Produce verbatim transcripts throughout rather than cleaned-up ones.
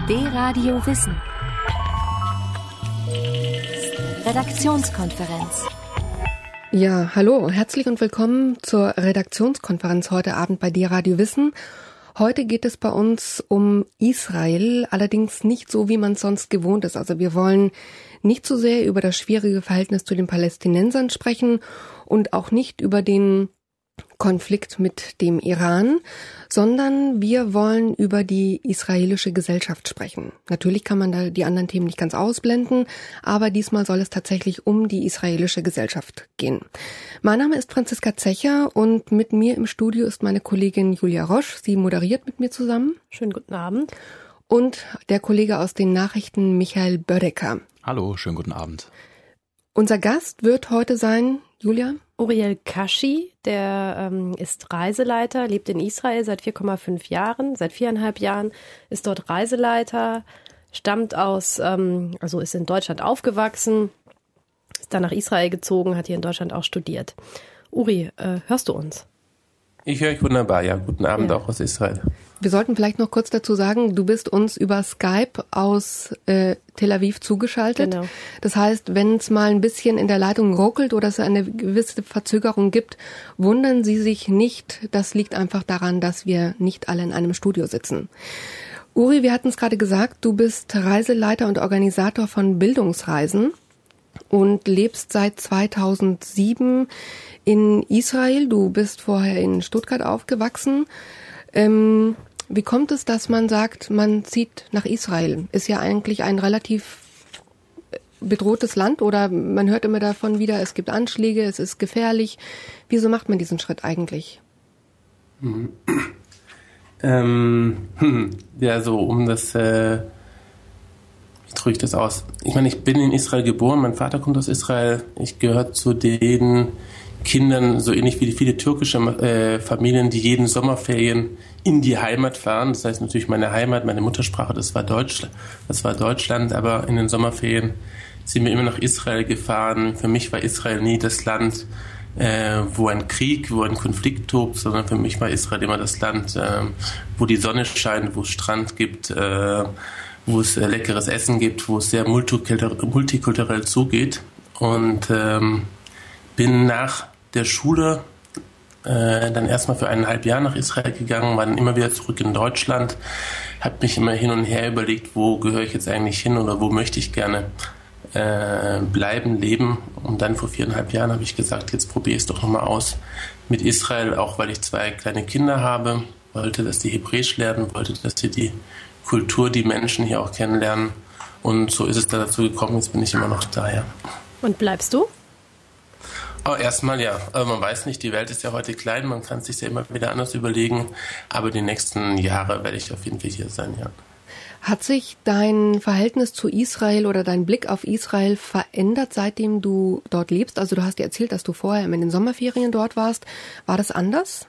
D-Radio Wissen. Redaktionskonferenz. Ja, hallo, herzlich und willkommen zur Redaktionskonferenz heute Abend bei D-Radio Wissen. Heute geht es bei uns um Israel, allerdings nicht so, wie man es sonst gewohnt ist. Also wir wollen nicht so sehr über das schwierige Verhältnis zu den Palästinensern sprechen und auch nicht über den Konflikt mit dem Iran, sondern wir wollen über die israelische Gesellschaft sprechen. Natürlich kann man da die anderen Themen nicht ganz ausblenden, aber diesmal soll es tatsächlich um die israelische Gesellschaft gehen. Mein Name ist Franziska Zecher und mit mir im Studio ist meine Kollegin Julia Roche. Sie moderiert mit mir zusammen. Schönen guten Abend. Und der Kollege aus den Nachrichten, Michael Bödecker. Hallo, schönen guten Abend. Unser Gast wird heute sein, Julia? Uriel Kaschi, der ähm, ist Reiseleiter, lebt in Israel seit vier Komma fünf Jahren, seit viereinhalb Jahren, ist dort Reiseleiter, stammt aus, ähm, also ist in Deutschland aufgewachsen, ist dann nach Israel gezogen, hat hier in Deutschland auch studiert. Uri, äh, hörst du uns? Ich höre euch wunderbar, ja. Guten Abend ja. Auch aus Israel. Wir sollten vielleicht noch kurz dazu sagen, du bist uns über Skype aus äh, Tel Aviv zugeschaltet. Genau. Das heißt, wenn es mal ein bisschen in der Leitung ruckelt oder es eine gewisse Verzögerung gibt, wundern Sie sich nicht. Das liegt einfach daran, dass wir nicht alle in einem Studio sitzen. Uri, wir hatten es gerade gesagt, du bist Reiseleiter und Organisator von Bildungsreisen und lebst seit zweitausendsieben in Israel. Du bist vorher in Stuttgart aufgewachsen. Ähm, wie kommt es, dass man sagt, man zieht nach Israel? Ist ja eigentlich ein relativ bedrohtes Land oder man hört immer davon wieder, es gibt Anschläge, es ist gefährlich. Wieso macht man diesen Schritt eigentlich? Mhm. Ähm, ja, so um das, äh, wie drücke ich das aus? Ich meine, ich bin in Israel geboren, mein Vater kommt aus Israel. Ich gehöre zu den Kindern, so ähnlich wie viele türkische äh, Familien, die jeden Sommerferien in die Heimat fahren. Das heißt natürlich meine Heimat, meine Muttersprache, das war Deutsch, das war Deutschland, aber in den Sommerferien sind wir immer nach Israel gefahren. Für mich war Israel nie das Land, äh, wo ein Krieg, wo ein Konflikt tobt, sondern für mich war Israel immer das Land, äh, wo die Sonne scheint, wo es Strand gibt, äh, wo es äh, leckeres Essen gibt, wo es sehr multikulturell, multikulturell zugeht. Und ähm, bin nach der Schule äh, dann erstmal für eineinhalb Jahre nach Israel gegangen, war dann immer wieder zurück in Deutschland, habe mich immer hin und her überlegt, wo gehöre ich jetzt eigentlich hin oder wo möchte ich gerne äh, bleiben, leben. Und dann vor viereinhalb Jahren habe ich gesagt, jetzt probiere ich es doch nochmal aus mit Israel, auch weil ich zwei kleine Kinder habe, wollte, dass die Hebräisch lernen, wollte, dass die die Kultur, die Menschen hier auch kennenlernen. Und so ist es da dazu gekommen, jetzt bin ich immer noch da, ja. Und bleibst du? Oh, erstmal ja. Aber man weiß nicht, die Welt ist ja heute klein, man kann es sich ja immer wieder anders überlegen. Aber die nächsten Jahre werde ich auf jeden Fall hier sein, ja. Hat sich dein Verhältnis zu Israel oder dein Blick auf Israel verändert, seitdem du dort lebst? Also du hast dir erzählt, dass du vorher in den Sommerferien dort warst. War das anders?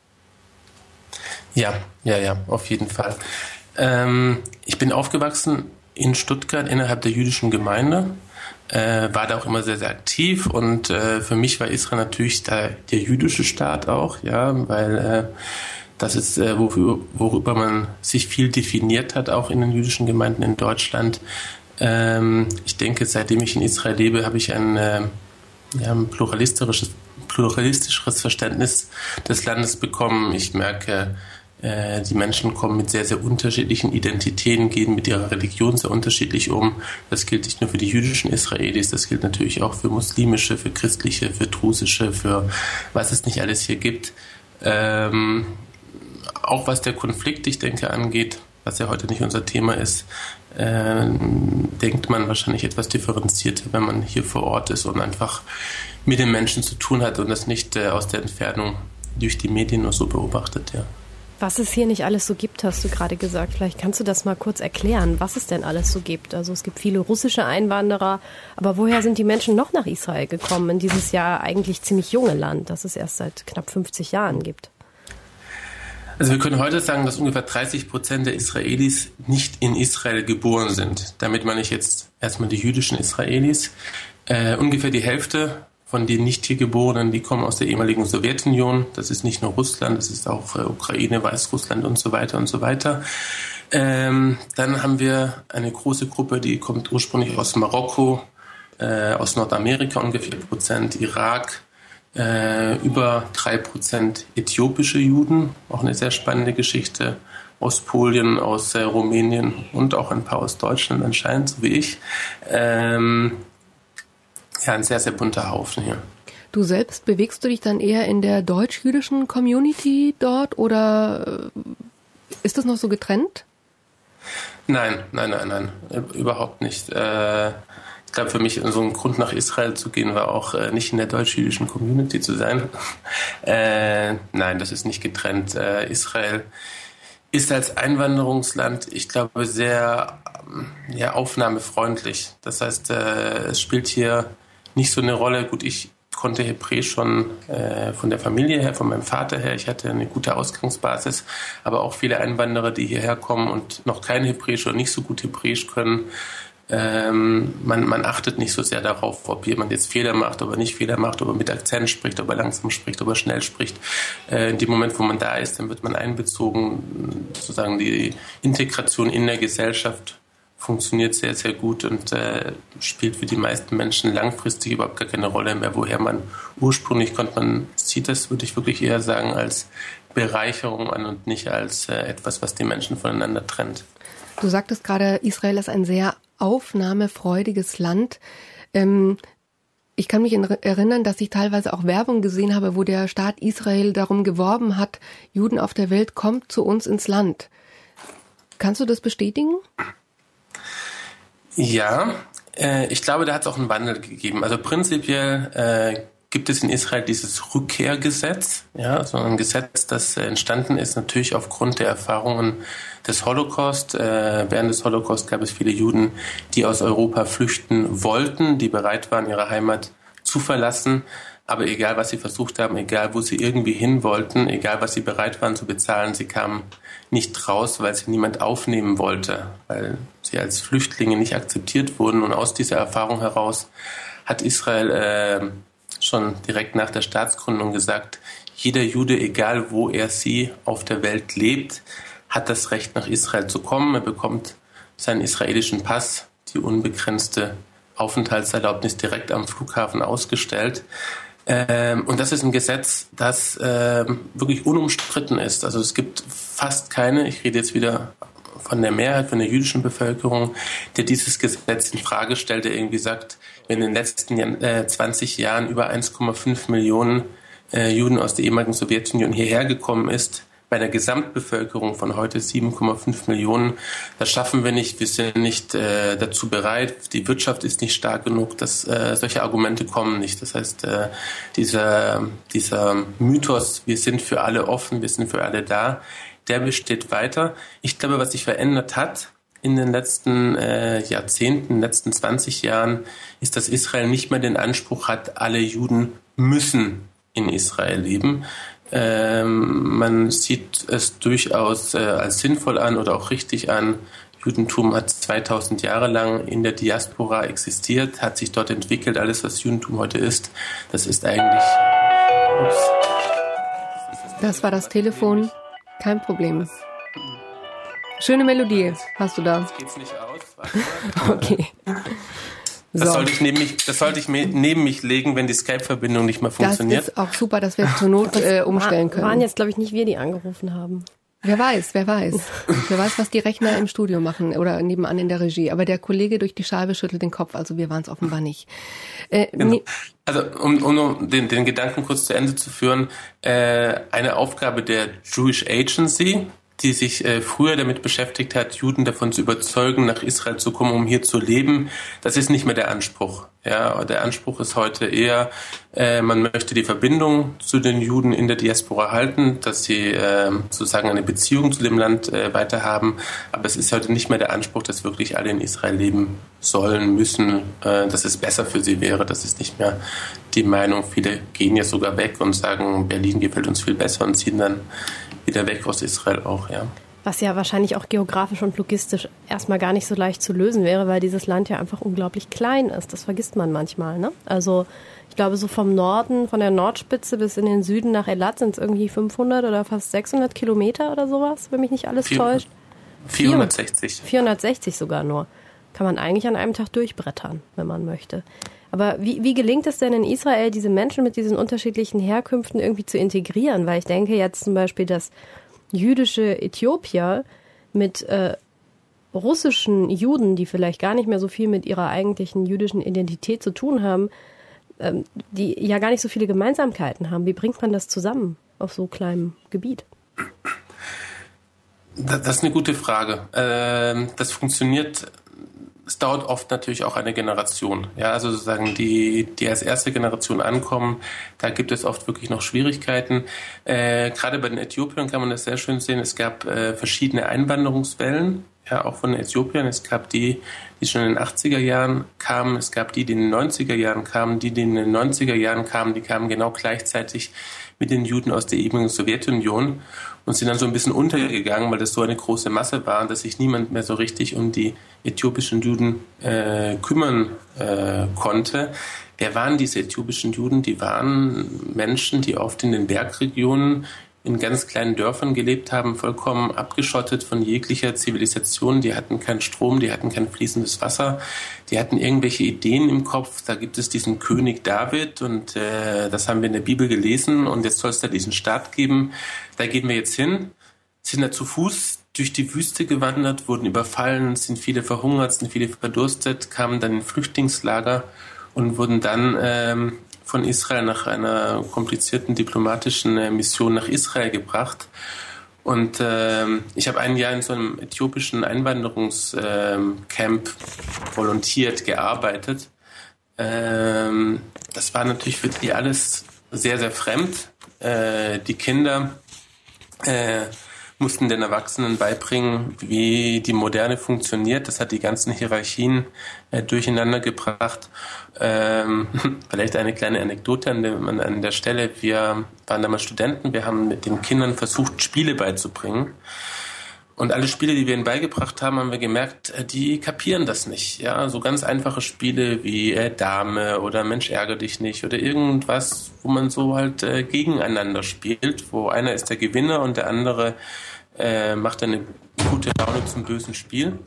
Ja, ja, ja, auf jeden Fall. Ähm, ich bin aufgewachsen in Stuttgart innerhalb der jüdischen Gemeinde. Äh, war da auch immer sehr, sehr aktiv und äh, für mich war Israel natürlich da der jüdische Staat auch, ja, weil äh, das ist, äh, worüber, worüber man sich viel definiert hat, auch in den jüdischen Gemeinden in Deutschland. Ähm, ich denke, seitdem ich in Israel lebe, habe ich ein, äh, ja, ein pluralistisches, pluralistischeres Verständnis des Landes bekommen. Ich merke, die Menschen kommen mit sehr, sehr unterschiedlichen Identitäten, gehen mit ihrer Religion sehr unterschiedlich um. Das gilt nicht nur für die jüdischen Israelis, das gilt natürlich auch für muslimische, für christliche, für drusische, für was es nicht alles hier gibt. Ähm, auch was der Konflikt, ich denke, angeht, was ja heute nicht unser Thema ist, äh, denkt man wahrscheinlich etwas differenzierter, wenn man hier vor Ort ist und einfach mit den Menschen zu tun hat und das nicht äh, aus der Entfernung durch die Medien nur so beobachtet, ja. Was es hier nicht alles so gibt, hast du gerade gesagt. Vielleicht kannst du das mal kurz erklären, was es denn alles so gibt. Also es gibt viele russische Einwanderer, aber woher sind die Menschen noch nach Israel gekommen, in dieses ja eigentlich ziemlich junge Land, das es erst seit knapp fünfzig Jahren gibt? Also wir können heute sagen, dass ungefähr dreißig Prozent der Israelis nicht in Israel geboren sind. Damit meine ich jetzt erstmal die jüdischen Israelis. Äh, ungefähr die Hälfte von den nicht hier Geborenen, die kommen aus der ehemaligen Sowjetunion. Das ist nicht nur Russland, das ist auch äh, Ukraine, Weißrussland und so weiter und so weiter. Ähm, dann haben wir eine große Gruppe, die kommt ursprünglich aus Marokko, äh, aus Nordamerika ungefähr Prozent, Irak, äh, über drei Prozent äthiopische Juden, auch eine sehr spannende Geschichte, aus Polen, aus äh, Rumänien und auch ein paar aus Deutschland anscheinend, so wie ich. Ähm, ja, ein sehr, sehr bunter Haufen hier. Du selbst, bewegst du dich dann eher in der deutsch-jüdischen Community dort oder ist das noch so getrennt? Nein, nein, nein, nein, überhaupt nicht. Äh, ich glaube, für mich so ein Grund nach Israel zu gehen, war auch äh, nicht in der deutsch-jüdischen Community zu sein. äh, nein, das ist nicht getrennt. Äh, Israel ist als Einwanderungsland, ich glaube, sehr ja, aufnahmefreundlich. Das heißt, äh, es spielt hier nicht so eine Rolle. Gut, ich konnte Hebräisch schon äh, von der Familie her, von meinem Vater her. Ich hatte eine gute Ausgangsbasis, aber auch viele Einwanderer, die hierher kommen und noch kein Hebräisch oder nicht so gut Hebräisch können. Ähm, man, man achtet nicht so sehr darauf, ob jemand jetzt Fehler macht, ob er nicht Fehler macht, ob er mit Akzent spricht, ob er langsam spricht, ob er schnell spricht. Äh, in dem Moment, wo man da ist, dann wird man einbezogen. Sozusagen die Integration in der Gesellschaft funktioniert sehr, sehr gut und äh, spielt für die meisten Menschen langfristig überhaupt gar keine Rolle mehr, woher man ursprünglich kommt. Man sieht das, würde ich wirklich eher sagen, als Bereicherung an und nicht als äh, etwas, was die Menschen voneinander trennt. Du sagtest gerade, Israel ist ein sehr aufnahmefreudiges Land. Ähm, ich kann mich erinnern, dass ich teilweise auch Werbung gesehen habe, wo der Staat Israel darum geworben hat, Juden auf der Welt, kommt zu uns ins Land. Kannst du das bestätigen? Ja, äh, ich glaube, da hat es auch einen Wandel gegeben. Also prinzipiell äh, gibt es in Israel dieses Rückkehrgesetz, ja, so ein Gesetz, das äh, entstanden ist natürlich aufgrund der Erfahrungen des Holocaust. Äh, während des Holocaust gab es viele Juden, die aus Europa flüchten wollten, die bereit waren, ihre Heimat zu verlassen. Aber egal, was sie versucht haben, egal, wo sie irgendwie hin wollten, egal, was sie bereit waren zu bezahlen, sie kamen nicht raus, weil sie niemand aufnehmen wollte, weil sie als Flüchtlinge nicht akzeptiert wurden. Und aus dieser Erfahrung heraus hat Israel äh, schon direkt nach der Staatsgründung gesagt, jeder Jude, egal wo er sie auf der Welt lebt, hat das Recht, nach Israel zu kommen. Er bekommt seinen israelischen Pass, die unbegrenzte Aufenthaltserlaubnis direkt am Flughafen ausgestellt. Ähm, und das ist ein Gesetz, das ähm, wirklich unumstritten ist. Also es gibt fast keine, ich rede jetzt wieder von der Mehrheit, von der jüdischen Bevölkerung, der dieses Gesetz in Frage stellt, der irgendwie sagt, wenn in den letzten äh, zwanzig Jahren über eins Komma fünf Millionen äh, Juden aus der ehemaligen Sowjetunion hierher gekommen ist, bei einer Gesamtbevölkerung von heute sieben Komma fünf Millionen, das schaffen wir nicht, wir sind nicht äh, dazu bereit, die Wirtschaft ist nicht stark genug, dass äh, solche Argumente kommen nicht. Das heißt, äh, dieser, dieser Mythos, wir sind für alle offen, wir sind für alle da, der besteht weiter. Ich glaube, was sich verändert hat in den letzten äh, Jahrzehnten, in den letzten zwanzig Jahren, ist, dass Israel nicht mehr den Anspruch hat, alle Juden müssen in Israel leben. Ähm, man sieht es durchaus äh, als sinnvoll an oder auch richtig an. Judentum hat zweitausend Jahre lang in der Diaspora existiert, hat sich dort entwickelt. Alles, was Judentum heute ist, das ist eigentlich... Ups. Das war das Telefon. Kein Problem. Schöne Melodie hast du da. Jetzt geht's nicht aus. Warte mal. Okay. Das, so. sollte ich neben mich, das sollte ich neben mich legen, wenn die Skype-Verbindung nicht mehr funktioniert. Das ist auch super, dass wir zur Not äh, umstellen können. Waren jetzt, glaube ich, nicht wir, die angerufen haben. Wer weiß, wer weiß. Wer weiß, was die Rechner im Studio machen oder nebenan in der Regie. Aber der Kollege durch die Scheibe schüttelt den Kopf, also wir waren es offenbar nicht. Äh, genau. Also um, um den, den Gedanken kurz zu Ende zu führen, äh, eine Aufgabe der Jewish Agency, die sich äh, früher damit beschäftigt hat, Juden davon zu überzeugen, nach Israel zu kommen, um hier zu leben. Das ist nicht mehr der Anspruch. Ja, der Anspruch ist heute eher, äh, man möchte die Verbindung zu den Juden in der Diaspora halten, dass sie äh, sozusagen eine Beziehung zu dem Land äh, weiter haben. Aber es ist heute nicht mehr der Anspruch, dass wirklich alle in Israel leben sollen, müssen, äh, dass es besser für sie wäre. Das ist nicht mehr die Meinung. Viele gehen ja sogar weg und sagen, Berlin gefällt uns viel besser und ziehen dann wieder weg aus Israel auch, ja. Was ja wahrscheinlich auch geografisch und logistisch erstmal gar nicht so leicht zu lösen wäre, weil dieses Land ja einfach unglaublich klein ist. Das vergisst man manchmal, ne? Also ich glaube, so vom Norden, von der Nordspitze bis in den Süden nach Eilat sind es irgendwie fünfhundert oder fast sechshundert Kilometer oder sowas, wenn mich nicht alles vierhundert. täuscht. vierhundertsechzig. vierhundertsechzig sogar nur. Kann man eigentlich an einem Tag durchbrettern, wenn man möchte. Aber wie, wie gelingt es denn in Israel, diese Menschen mit diesen unterschiedlichen Herkünften irgendwie zu integrieren? Weil ich denke jetzt zum Beispiel, dass jüdische Äthiopier mit äh, russischen Juden, die vielleicht gar nicht mehr so viel mit ihrer eigentlichen jüdischen Identität zu tun haben, ähm, die ja gar nicht so viele Gemeinsamkeiten haben. Wie bringt man das zusammen auf so kleinem Gebiet? Das ist eine gute Frage. Das funktioniert, es dauert oft natürlich auch eine Generation. Ja, also sozusagen die, die als erste Generation ankommen, da gibt es oft wirklich noch Schwierigkeiten. Äh, gerade bei den Äthiopiern kann man das sehr schön sehen. Es gab äh, verschiedene Einwanderungswellen, ja, auch von den Äthiopiern. Es gab die, die schon in den achtziger Jahren kamen. Es gab die, die in den neunziger Jahren kamen. Die, die in den neunziger Jahren kamen, die kamen genau gleichzeitig mit den Juden aus der ehemaligen Sowjetunion und sind dann so ein bisschen untergegangen, weil das so eine große Masse war, dass sich niemand mehr so richtig um die äthiopischen Juden äh, kümmern äh, konnte. Wer waren diese äthiopischen Juden? Die waren Menschen, die oft in den Bergregionen in ganz kleinen Dörfern gelebt haben, vollkommen abgeschottet von jeglicher Zivilisation. Die hatten keinen Strom, die hatten kein fließendes Wasser, die hatten irgendwelche Ideen im Kopf. Da gibt es diesen König David und äh, das haben wir in der Bibel gelesen und jetzt soll es da diesen Staat geben. Da gehen wir jetzt hin, sind da zu Fuß durch die Wüste gewandert, wurden überfallen, sind viele verhungert, sind viele verdurstet, kamen dann in Flüchtlingslager und wurden dann ähm, von Israel nach einer komplizierten diplomatischen äh, Mission nach Israel gebracht. Und äh, ich habe ein Jahr in so einem äthiopischen Einwanderungscamp äh, volontiert, gearbeitet. Ähm, das war natürlich für die alles sehr, sehr fremd. Äh, die Kinder äh, mussten den Erwachsenen beibringen, wie die Moderne funktioniert. Das hat die ganzen Hierarchien äh, durcheinander gebracht. Ähm, vielleicht eine kleine Anekdote an der, an der Stelle. Wir waren damals Studenten, wir haben mit den Kindern versucht, Spiele beizubringen. Und alle Spiele, die wir ihnen beigebracht haben, haben wir gemerkt, die kapieren das nicht. Ja, so ganz einfache Spiele wie äh, Dame oder Mensch, ärgere dich nicht oder irgendwas, wo man so halt äh, gegeneinander spielt, wo einer ist der Gewinner und der andere äh, macht eine gute Laune zum bösen Spiel.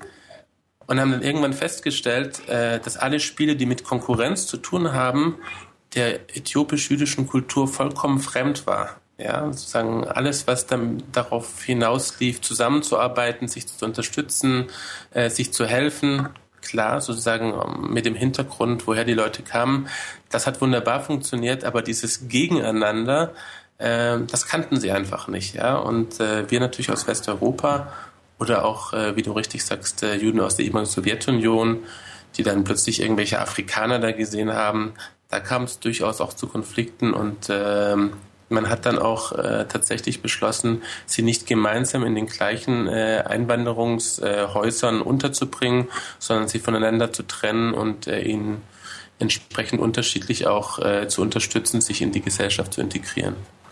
Und haben dann irgendwann festgestellt, äh, dass alle Spiele, die mit Konkurrenz zu tun haben, der äthiopisch-jüdischen Kultur vollkommen fremd war. Ja, sozusagen alles, was dann darauf hinauslief, zusammenzuarbeiten, sich zu unterstützen, äh, sich zu helfen, klar, sozusagen mit dem Hintergrund, woher die Leute kamen, das hat wunderbar funktioniert, aber dieses Gegeneinander, äh, das kannten sie einfach nicht, ja. Und äh, wir natürlich aus Westeuropa oder auch, äh, wie du richtig sagst, äh, Juden aus der ehemaligen Sowjetunion, die dann plötzlich irgendwelche Afrikaner da gesehen haben, da kam es durchaus auch zu Konflikten und äh, man hat dann auch äh, tatsächlich beschlossen, sie nicht gemeinsam in den gleichen äh, Einwanderungshäusern äh, unterzubringen, sondern sie voneinander zu trennen und äh, ihnen entsprechend unterschiedlich auch äh, zu unterstützen, sich in die Gesellschaft zu integrieren.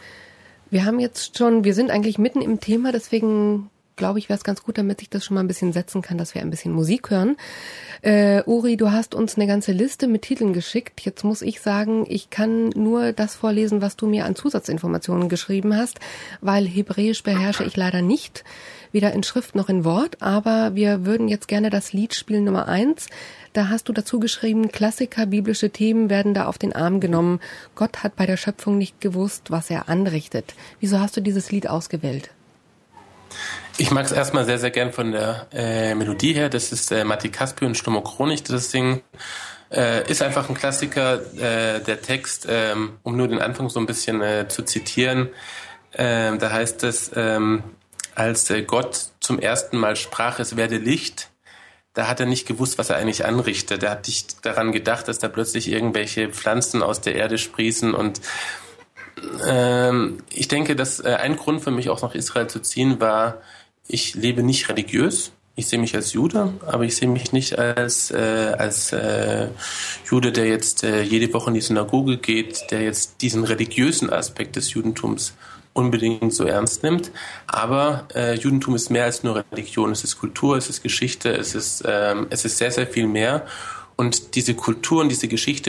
Wir haben jetzt schon, wir sind eigentlich mitten im Thema, deswegen glaube ich, wäre es ganz gut, damit ich das schon mal ein bisschen setzen kann, dass wir ein bisschen Musik hören. Äh, Uri, du hast uns eine ganze Liste mit Titeln geschickt. Jetzt muss ich sagen, ich kann nur das vorlesen, was du mir an Zusatzinformationen geschrieben hast, weil Hebräisch beherrsche ich leider nicht, weder in Schrift noch in Wort, aber wir würden jetzt gerne das Lied spielen Nummer eins. Da hast du dazu geschrieben, Klassiker, biblische Themen werden da auf den Arm genommen. Gott hat bei der Schöpfung nicht gewusst, was er anrichtet. Wieso hast du dieses Lied ausgewählt? Ich mag es erstmal sehr, sehr gern von der äh, Melodie her. Das ist äh, Matti Kaspi und Stummo Kronig, das Ding. Äh, ist einfach ein Klassiker. Äh, der Text, ähm, um nur den Anfang so ein bisschen äh, zu zitieren, äh, da heißt es, ähm, als äh, Gott zum ersten Mal sprach, es werde Licht, da hat er nicht gewusst, was er eigentlich anrichtet. Er hat nicht daran gedacht, dass da plötzlich irgendwelche Pflanzen aus der Erde sprießen und ähm, ich denke, dass äh, ein Grund für mich auch nach Israel zu ziehen war, ich lebe nicht religiös. Ich sehe mich als Jude, aber ich sehe mich nicht als äh, als äh, Jude, der jetzt äh, jede Woche in die Synagoge geht, der jetzt diesen religiösen Aspekt des Judentums unbedingt so ernst nimmt. Aber äh, Judentum ist mehr als nur Religion. Es ist Kultur, es ist Geschichte, es ist ähm, es ist sehr, sehr viel mehr. Und diese Kultur und diese Geschichte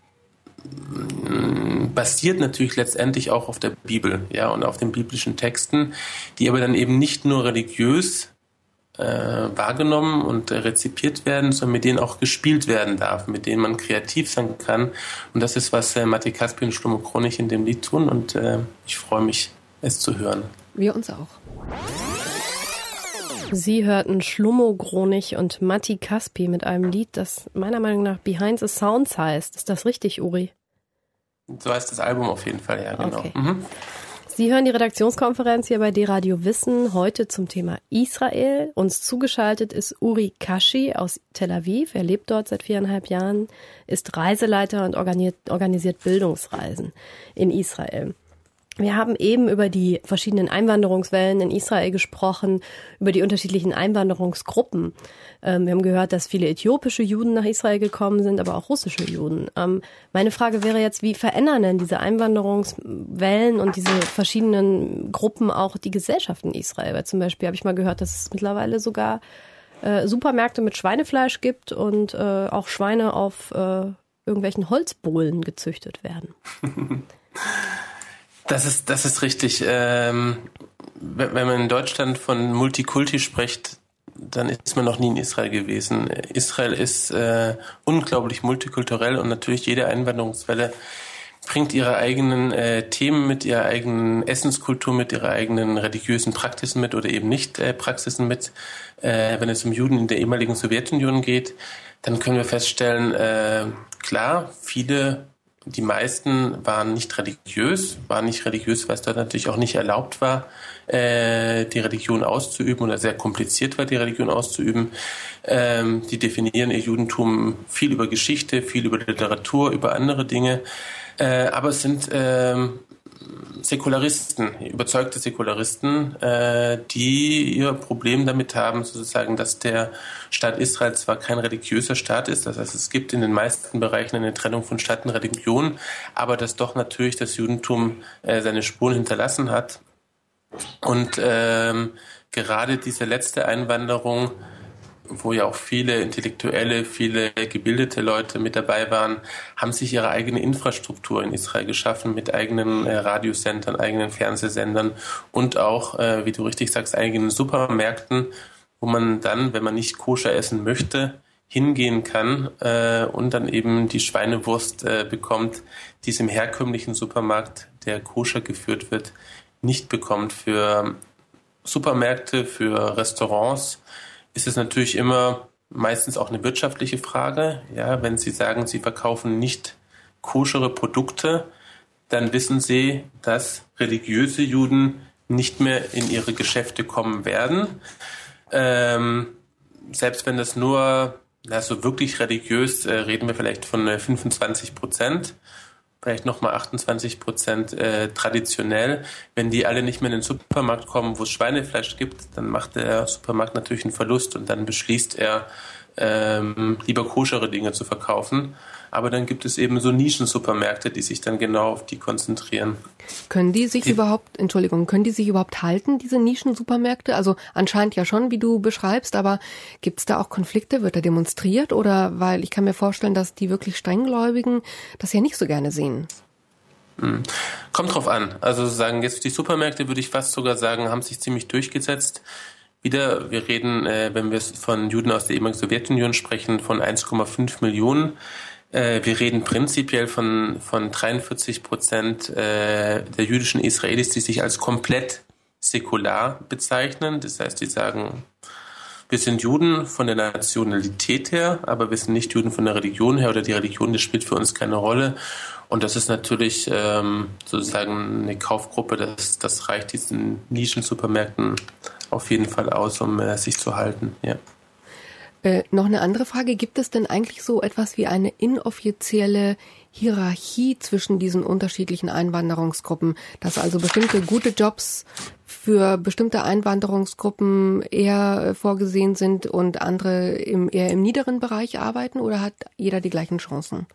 basiert natürlich letztendlich auch auf der Bibel, ja, und auf den biblischen Texten, die aber dann eben nicht nur religiös äh, wahrgenommen und äh, rezipiert werden, sondern mit denen auch gespielt werden darf, mit denen man kreativ sein kann. Und das ist, was äh, Matti Kaspi und Shlomo Kronich in dem Lied tun. Und äh, ich freue mich, es zu hören. Wir uns auch. Sie hörten Shlomo Kronich und Matti Kaspi mit einem Lied, das meiner Meinung nach Behind the Sounds heißt. Ist das richtig, Uri? So heißt das Album auf jeden Fall, ja, genau. Okay. Mhm. Sie hören die Redaktionskonferenz hier bei D-Radio Wissen, heute zum Thema Israel. Uns zugeschaltet ist Uri Kaschi aus Tel Aviv. Er lebt dort seit viereinhalb Jahren, ist Reiseleiter und organisiert, organisiert Bildungsreisen in Israel. Wir haben eben über die verschiedenen Einwanderungswellen in Israel gesprochen, über die unterschiedlichen Einwanderungsgruppen. Ähm, wir haben gehört, dass viele äthiopische Juden nach Israel gekommen sind, aber auch russische Juden. Ähm, meine Frage wäre jetzt, wie verändern denn diese Einwanderungswellen und diese verschiedenen Gruppen auch die Gesellschaft in Israel? Weil zum Beispiel habe ich mal gehört, dass es mittlerweile sogar äh, Supermärkte mit Schweinefleisch gibt und äh, auch Schweine auf äh, irgendwelchen Holzbohlen gezüchtet werden. Das ist, das ist richtig. Ähm, wenn man in Deutschland von Multikulti spricht, dann ist man noch nie in Israel gewesen. Israel ist äh, unglaublich multikulturell und natürlich jede Einwanderungswelle bringt ihre eigenen äh, Themen mit, ihre eigenen Essenskultur mit, ihre eigenen religiösen Praxisen mit oder eben nicht äh, Praxisen mit. Äh, wenn es um Juden in der ehemaligen Sowjetunion geht, dann können wir feststellen, äh, klar, viele Die meisten waren nicht religiös, waren nicht religiös, weil es dort natürlich auch nicht erlaubt war, äh, die Religion auszuüben oder sehr kompliziert war, die Religion auszuüben. Ähm, die definieren ihr Judentum viel über Geschichte, viel über Literatur, über andere Dinge. Äh, aber es sind ähm, Säkularisten, überzeugte Säkularisten, äh, die ihr Problem damit haben, sozusagen, dass der Staat Israel zwar kein religiöser Staat ist, das heißt, es gibt in den meisten Bereichen eine Trennung von Staat und Religion, aber dass doch natürlich das Judentum äh, seine Spuren hinterlassen hat. Und ähm, gerade diese letzte Einwanderung, wo ja auch viele Intellektuelle, viele gebildete Leute mit dabei waren, haben sich ihre eigene Infrastruktur in Israel geschaffen mit eigenen äh, Radiosendern, eigenen Fernsehsendern und auch, äh, wie du richtig sagst, eigenen Supermärkten, wo man dann, wenn man nicht koscher essen möchte, hingehen kann äh, und dann eben die Schweinewurst äh, bekommt, die es im herkömmlichen Supermarkt, der koscher geführt wird, nicht bekommt. Für Supermärkte, für Restaurants ist es natürlich immer meistens auch eine wirtschaftliche Frage. Ja, wenn Sie sagen, Sie verkaufen nicht koschere Produkte, dann wissen Sie, dass religiöse Juden nicht mehr in ihre Geschäfte kommen werden. Ähm, selbst wenn das nur, na, so wirklich religiös, äh, reden wir vielleicht von äh, fünfundzwanzig Prozent. Vielleicht nochmal achtundzwanzig Prozent äh, traditionell. Wenn die alle nicht mehr in den Supermarkt kommen, wo es Schweinefleisch gibt, dann macht der Supermarkt natürlich einen Verlust und dann beschließt er, ähm, lieber koschere Dinge zu verkaufen. Aber dann gibt es eben so Nischensupermärkte, die sich dann genau auf die konzentrieren. Können die sich die, überhaupt, Entschuldigung, können die sich überhaupt halten, diese Nischensupermärkte? Also anscheinend ja schon, wie du beschreibst, aber gibt es da auch Konflikte? Wird da demonstriert? Oder, weil ich kann mir vorstellen, dass die wirklich Strenggläubigen das ja nicht so gerne sehen. Hm. Kommt drauf an. Also sagen jetzt die Supermärkte, würde ich fast sogar sagen, haben sich ziemlich durchgesetzt. Wieder, wir reden, äh, wenn wir von Juden aus der ehemaligen Sowjetunion sprechen, von eins Komma fünf Millionen. Wir reden prinzipiell von, von dreiundvierzig Prozent äh, der jüdischen Israelis, die sich als komplett säkular bezeichnen. Das heißt, die sagen, wir sind Juden von der Nationalität her, aber wir sind nicht Juden von der Religion her oder die Religion, das spielt für uns keine Rolle. Und das ist natürlich ähm, sozusagen eine Kaufgruppe, das, das reicht diesen Nischen-Supermärkten auf jeden Fall aus, um äh, sich zu halten, ja. Äh, noch eine andere Frage. Gibt es denn eigentlich so etwas wie eine inoffizielle Hierarchie zwischen diesen unterschiedlichen Einwanderungsgruppen, dass also bestimmte gute Jobs für bestimmte Einwanderungsgruppen eher vorgesehen sind und andere im, eher im niederen Bereich arbeiten, oder hat jeder die gleichen Chancen?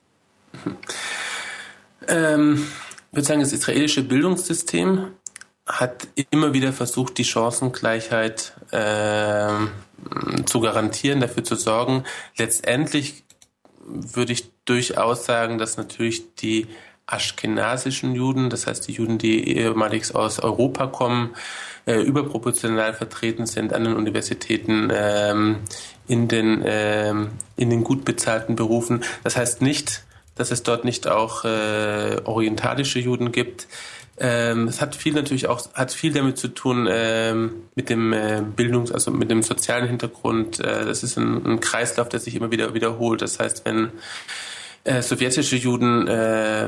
Ähm, ich würde sagen, das israelische Bildungssystem hat immer wieder versucht, die Chancengleichheit äh, zu garantieren, dafür zu sorgen. Letztendlich würde ich durchaus sagen, dass natürlich die aschkenasischen Juden, das heißt die Juden, die ehemalig aus Europa kommen, äh, überproportional vertreten sind an den Universitäten, ähm, in den ähm, in den gut bezahlten Berufen. Das heißt nicht, dass es dort nicht auch äh, orientalische Juden gibt. Ähm, es hat viel natürlich auch hat viel damit zu tun ähm, mit dem äh, Bildungs-, also mit dem sozialen Hintergrund. Äh, das ist ein, ein Kreislauf, der sich immer wieder wiederholt. Das heißt, wenn äh, sowjetische Juden äh,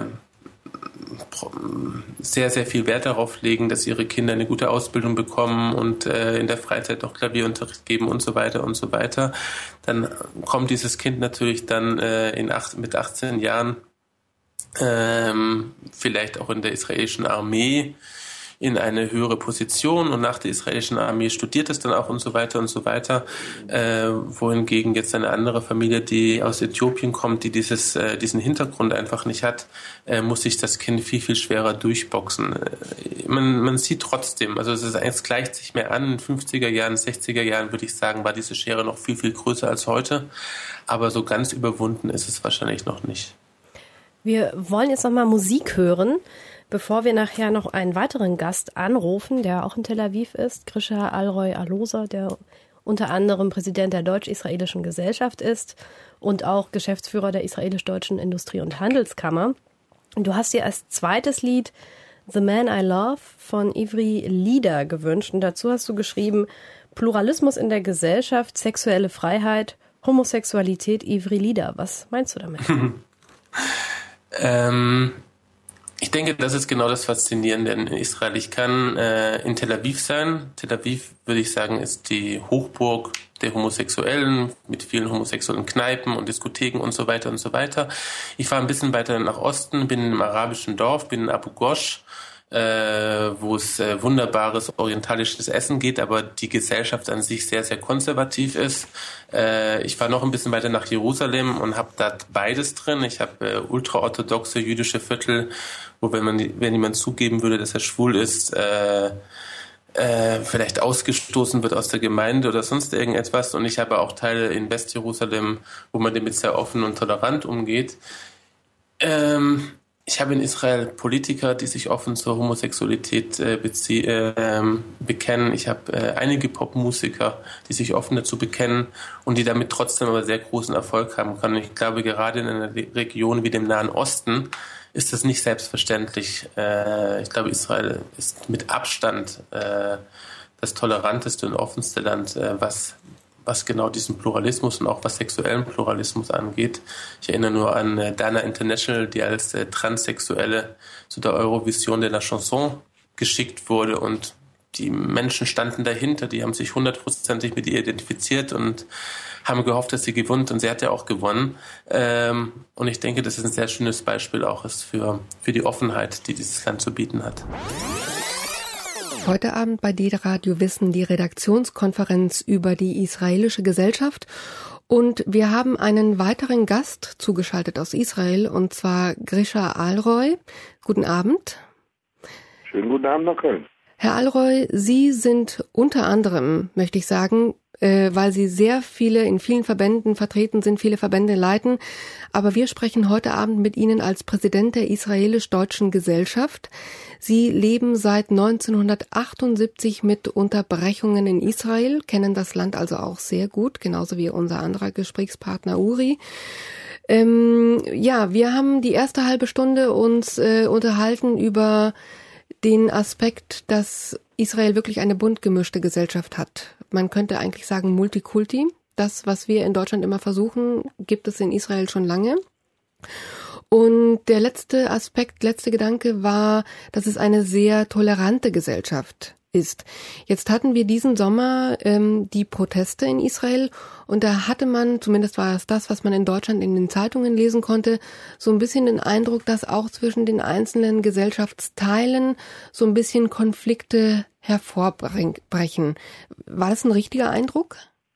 sehr, sehr viel Wert darauf legen, dass ihre Kinder eine gute Ausbildung bekommen und äh, in der Freizeit auch Klavierunterricht geben und so weiter und so weiter, dann kommt dieses Kind natürlich dann äh, in acht, mit achtzehn Jahren ähm, vielleicht auch in der israelischen Armee in eine höhere Position und nach der israelischen Armee studiert es dann auch und so weiter und so weiter, äh, wohingegen jetzt eine andere Familie, die aus Äthiopien kommt, die dieses äh, diesen Hintergrund einfach nicht hat, äh, muss sich das Kind viel, viel schwerer durchboxen. Äh, man, man sieht trotzdem, also es, ist, es gleicht sich mehr an, in fünfziger Jahren, sechziger Jahren würde ich sagen, war diese Schere noch viel, viel größer als heute, aber so ganz überwunden ist es wahrscheinlich noch nicht. Wir wollen jetzt nochmal Musik hören, bevor wir nachher noch einen weiteren Gast anrufen, der auch in Tel Aviv ist, Grisha Alroy Alosa, der unter anderem Präsident der Deutsch-Israelischen Gesellschaft ist und auch Geschäftsführer der Israelisch-Deutschen Industrie- und Handelskammer. Du hast dir als zweites Lied The Man I Love von Ivry Lieder gewünscht und dazu hast du geschrieben, Pluralismus in der Gesellschaft, sexuelle Freiheit, Homosexualität, Ivry Lieder. Was meinst du damit? ähm... Ich denke, das ist genau das Faszinierende in Israel. Ich kann äh, in Tel Aviv sein. Tel Aviv, würde ich sagen, ist die Hochburg der Homosexuellen mit vielen homosexuellen Kneipen und Diskotheken und so weiter und so weiter. Ich fahre ein bisschen weiter nach Osten, bin in einem arabischen Dorf, bin in Abu Ghosh, äh, wo es äh, wunderbares orientalisches Essen geht, aber die Gesellschaft an sich sehr, sehr konservativ ist. Äh, ich fahre noch ein bisschen weiter nach Jerusalem und habe da beides drin. Ich habe äh, ultraorthodoxe jüdische Viertel, wo wenn man wenn jemand zugeben würde, dass er schwul ist, äh, äh, vielleicht ausgestoßen wird aus der Gemeinde oder sonst irgendetwas. Und ich habe auch Teile in Westjerusalem, wo man damit sehr offen und tolerant umgeht. Ähm, Ich habe in Israel Politiker, die sich offen zur Homosexualität äh, bezie- äh, bekennen. Ich habe äh, einige Popmusiker, die sich offen dazu bekennen und die damit trotzdem aber sehr großen Erfolg haben können. Ich glaube, gerade in einer Region wie dem Nahen Osten ist das nicht selbstverständlich. Äh, ich glaube, Israel ist mit Abstand äh, das toleranteste und offenste Land, äh, was was genau diesen Pluralismus und auch was sexuellen Pluralismus angeht. Ich erinnere nur an äh, Dana International, die als äh, Transsexuelle zu der Eurovision de la Chanson geschickt wurde und die Menschen standen dahinter, die haben sich hundertprozentig mit ihr identifiziert und haben gehofft, dass sie gewinnt und sie hat ja auch gewonnen. Ähm, und ich denke, dass es ein sehr schönes Beispiel auch ist für, für die Offenheit, die dieses Land zu bieten hat. Heute Abend bei D-Radio Wissen die Redaktionskonferenz über die israelische Gesellschaft und wir haben einen weiteren Gast zugeschaltet aus Israel und zwar Grisha Alroy. Guten Abend. Schönen guten Abend nach Köln. Herr Alroy, Sie sind unter anderem, möchte ich sagen, äh, weil Sie sehr viele, in vielen Verbänden vertreten sind, viele Verbände leiten. Aber wir sprechen heute Abend mit Ihnen als Präsident der Israelisch-Deutschen Gesellschaft. Sie leben seit neunzehnhundertachtundsiebzig mit Unterbrechungen in Israel, kennen das Land also auch sehr gut, genauso wie unser anderer Gesprächspartner Uri. Ähm, ja, wir haben die erste halbe Stunde uns äh, unterhalten über den Aspekt, dass Israel wirklich eine bunt gemischte Gesellschaft hat. Man könnte eigentlich sagen Multikulti. Das, was wir in Deutschland immer versuchen, gibt es in Israel schon lange. Und der letzte Aspekt, letzte Gedanke war, dass es eine sehr tolerante Gesellschaft ist. Jetzt hatten wir diesen Sommer ähm, die Proteste in Israel und da hatte man, zumindest war es das, was man in Deutschland in den Zeitungen lesen konnte, so ein bisschen den Eindruck, dass auch zwischen den einzelnen Gesellschaftsteilen so ein bisschen Konflikte hervorbrechen. War das ein richtiger Eindruck?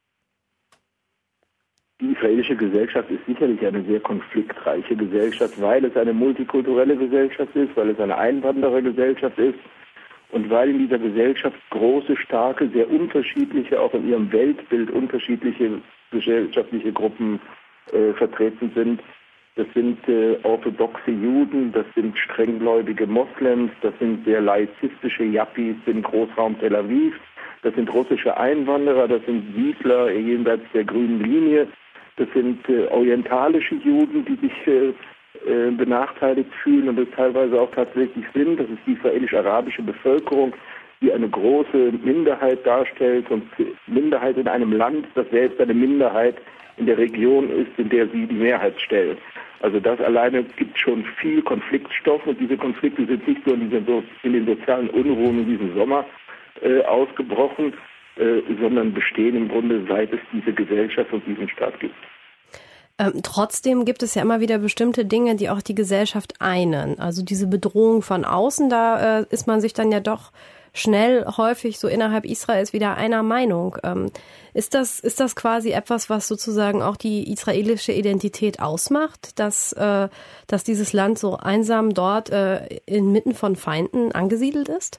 Die israelische Gesellschaft ist sicherlich eine sehr konfliktreiche Gesellschaft, weil es eine multikulturelle Gesellschaft ist, weil es eine Einwanderergesellschaft ist und weil in dieser Gesellschaft große, starke, sehr unterschiedliche, auch in ihrem Weltbild unterschiedliche gesellschaftliche Gruppen äh, vertreten sind. das sind äh, orthodoxe Juden, das sind strenggläubige Moslems, das sind sehr laizistische Yappis im Großraum Tel Aviv, das sind russische Einwanderer, das sind Siedler jenseits der grünen Linie, das sind äh, orientalische Juden, die sich äh, äh, benachteiligt fühlen und das teilweise auch tatsächlich sind. Das ist die israelisch-arabische Bevölkerung, die eine große Minderheit darstellt und Minderheit in einem Land, das selbst eine Minderheit in der Region ist, in der sie die Mehrheit stellt. Also das alleine gibt schon viel Konfliktstoff und diese Konflikte sind nicht nur in den, so in den sozialen Unruhen in diesem Sommer äh, ausgebrochen, äh, sondern bestehen im Grunde, seit es diese Gesellschaft und diesen Staat gibt. Ähm, trotzdem gibt es ja immer wieder bestimmte Dinge, die auch die Gesellschaft einen. Also diese Bedrohung von außen, da äh, ist man sich dann ja doch schnell häufig so innerhalb Israels wieder einer Meinung. Ähm, ist das, ist das quasi etwas, was sozusagen auch die israelische Identität ausmacht, dass, äh, dass dieses Land so einsam dort äh, inmitten von Feinden angesiedelt ist?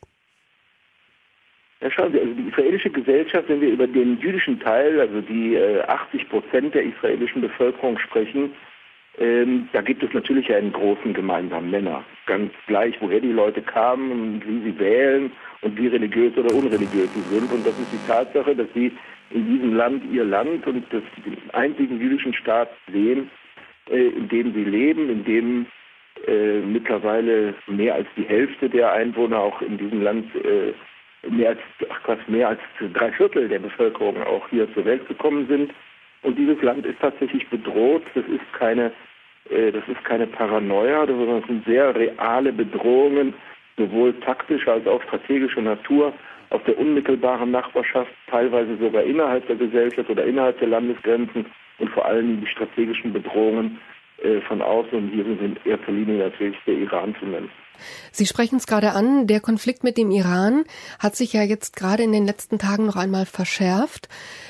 Ja, schauen Sie, also die israelische Gesellschaft, wenn wir über den jüdischen Teil, also die äh, achtzig Prozent der israelischen Bevölkerung sprechen, ähm, da gibt es natürlich einen großen gemeinsamen Nenner. Ganz gleich, woher die Leute kamen und wie sie wählen und wie religiös oder unreligiös sie sind. Und das ist die Tatsache, dass sie in diesem Land ihr Land und das, den einzigen jüdischen Staat sehen, äh, in dem sie leben, in dem äh, mittlerweile mehr als die Hälfte der Einwohner auch in diesem Land äh, mehr als, ach was, mehr als drei Viertel der Bevölkerung auch hier zur Welt gekommen sind. Und dieses Land ist tatsächlich bedroht. Das ist keine, äh, das ist keine Paranoia, sondern es sind sehr reale Bedrohungen, sowohl taktischer als auch strategischer Natur, aus der unmittelbaren Nachbarschaft, teilweise sogar innerhalb der Gesellschaft oder innerhalb der Landesgrenzen und vor allem die strategischen Bedrohungen äh, von außen. Und hier sind in erster Linie natürlich der Iran zu nennen. Sie sprechen es gerade an, der Konflikt mit dem Iran hat sich ja jetzt gerade in den letzten Tagen noch einmal verschärft.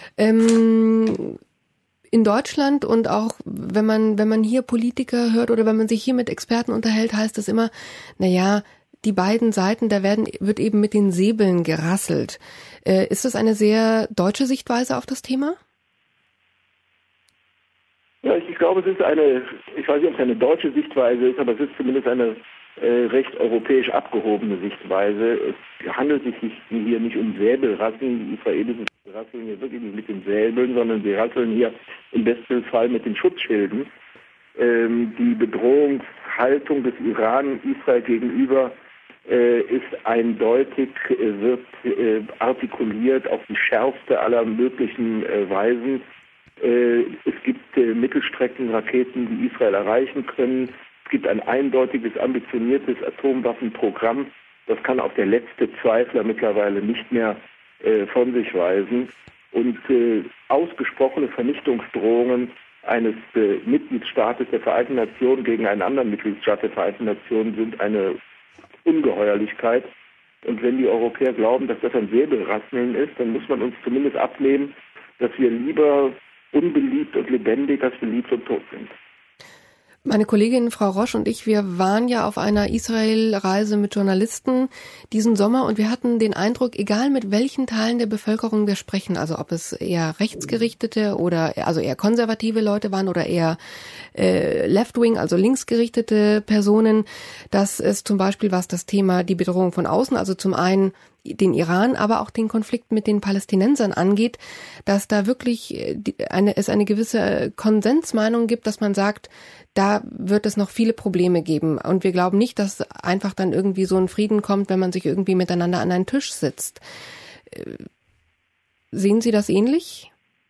Ähm, in Deutschland und auch wenn man, wenn man hier Politiker hört oder wenn man sich hier mit Experten unterhält, heißt es immer, na ja, die beiden Seiten, da werden, wird eben mit den Säbeln gerasselt. Äh, ist das eine sehr deutsche Sichtweise auf das Thema? Ja, ich, ich glaube, es ist eine, ich weiß nicht, ob es eine deutsche Sichtweise ist, aber es ist zumindest eine äh, recht europäisch abgehobene Sichtweise. Es handelt sich hier nicht um Säbelrasseln. Die Israelis rasseln hier wirklich nicht mit den Säbeln, sondern sie rasseln hier im besten Fall mit den Schutzschilden. Ähm, die Bedrohungshaltung des Iran Israel gegenüber äh, ist eindeutig, äh, wird äh, artikuliert auf die schärfste aller möglichen äh, Weisen. Äh, es gibt äh, Mittelstreckenraketen, die Israel erreichen können. Es gibt ein eindeutiges, ambitioniertes Atomwaffenprogramm. Das kann auch der letzte Zweifler mittlerweile nicht mehr äh, von sich weisen. Und äh, ausgesprochene Vernichtungsdrohungen eines äh, Mitgliedstaates der Vereinten Nationen gegen einen anderen Mitgliedstaat der Vereinten Nationen sind eine Ungeheuerlichkeit. Und wenn die Europäer glauben, dass das ein Säbelrasseln ist, dann muss man uns zumindest abnehmen, dass wir lieber unbeliebt und lebendig als beliebt und tot sind. Meine Kollegin Frau Rosch und ich, wir waren ja auf einer Israel-Reise mit Journalisten diesen Sommer und wir hatten den Eindruck, egal mit welchen Teilen der Bevölkerung wir sprechen, also ob es eher rechtsgerichtete oder also eher konservative Leute waren oder eher äh, left-wing, also linksgerichtete Personen, dass es zum Beispiel, was das Thema die Bedrohung von außen, also zum einen den Iran, aber auch den Konflikt mit den Palästinensern angeht, dass da wirklich eine, es eine gewisse Konsensmeinung gibt, dass man sagt, da wird es noch viele Probleme geben. Und wir glauben nicht, dass einfach dann irgendwie so ein Frieden kommt, wenn man sich irgendwie miteinander an einen Tisch sitzt. Sehen Sie das ähnlich?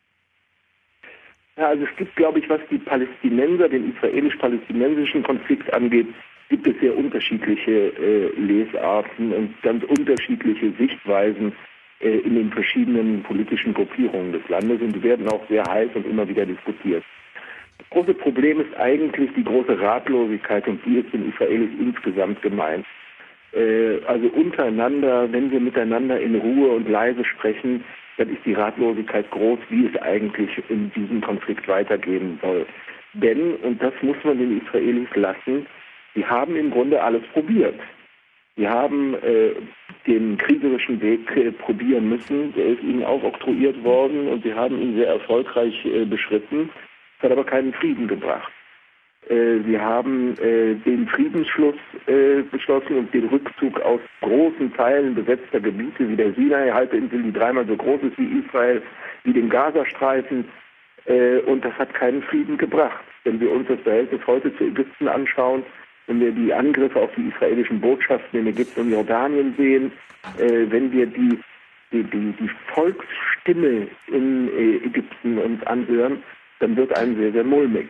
Ja, also es gibt, glaube ich, was die Palästinenser, den israelisch-palästinensischen Konflikt angeht, gibt es sehr unterschiedliche äh, Lesarten und ganz unterschiedliche Sichtweisen äh, in den verschiedenen politischen Gruppierungen des Landes und die werden auch sehr heiß und immer wieder diskutiert. Das große Problem ist eigentlich die große Ratlosigkeit und die ist den Israelis insgesamt gemeint. Äh, also untereinander, wenn wir miteinander in Ruhe und leise sprechen, dann ist die Ratlosigkeit groß, wie es eigentlich in diesem Konflikt weitergehen soll. Denn, und das muss man den Israelis lassen, sie haben im Grunde alles probiert. Sie haben äh, den kriegerischen Weg äh, probieren müssen. Der ist ihnen auch oktroyiert worden und sie haben ihn sehr erfolgreich äh, beschritten. Es hat aber keinen Frieden gebracht. Sie haben den Friedensschluss beschlossen und den Rückzug aus großen Teilen besetzter Gebiete wie der Sinai-Halbinsel, die dreimal so groß ist wie Israel, wie den Gazastreifen. Und das hat keinen Frieden gebracht. Wenn wir uns das Verhältnis heute zu Ägypten anschauen, wenn wir die Angriffe auf die israelischen Botschaften in Ägypten und Jordanien sehen, wenn wir die, die, die, die Volksstimme in Ägypten uns anhören, dann wird einem sehr, sehr mulmig.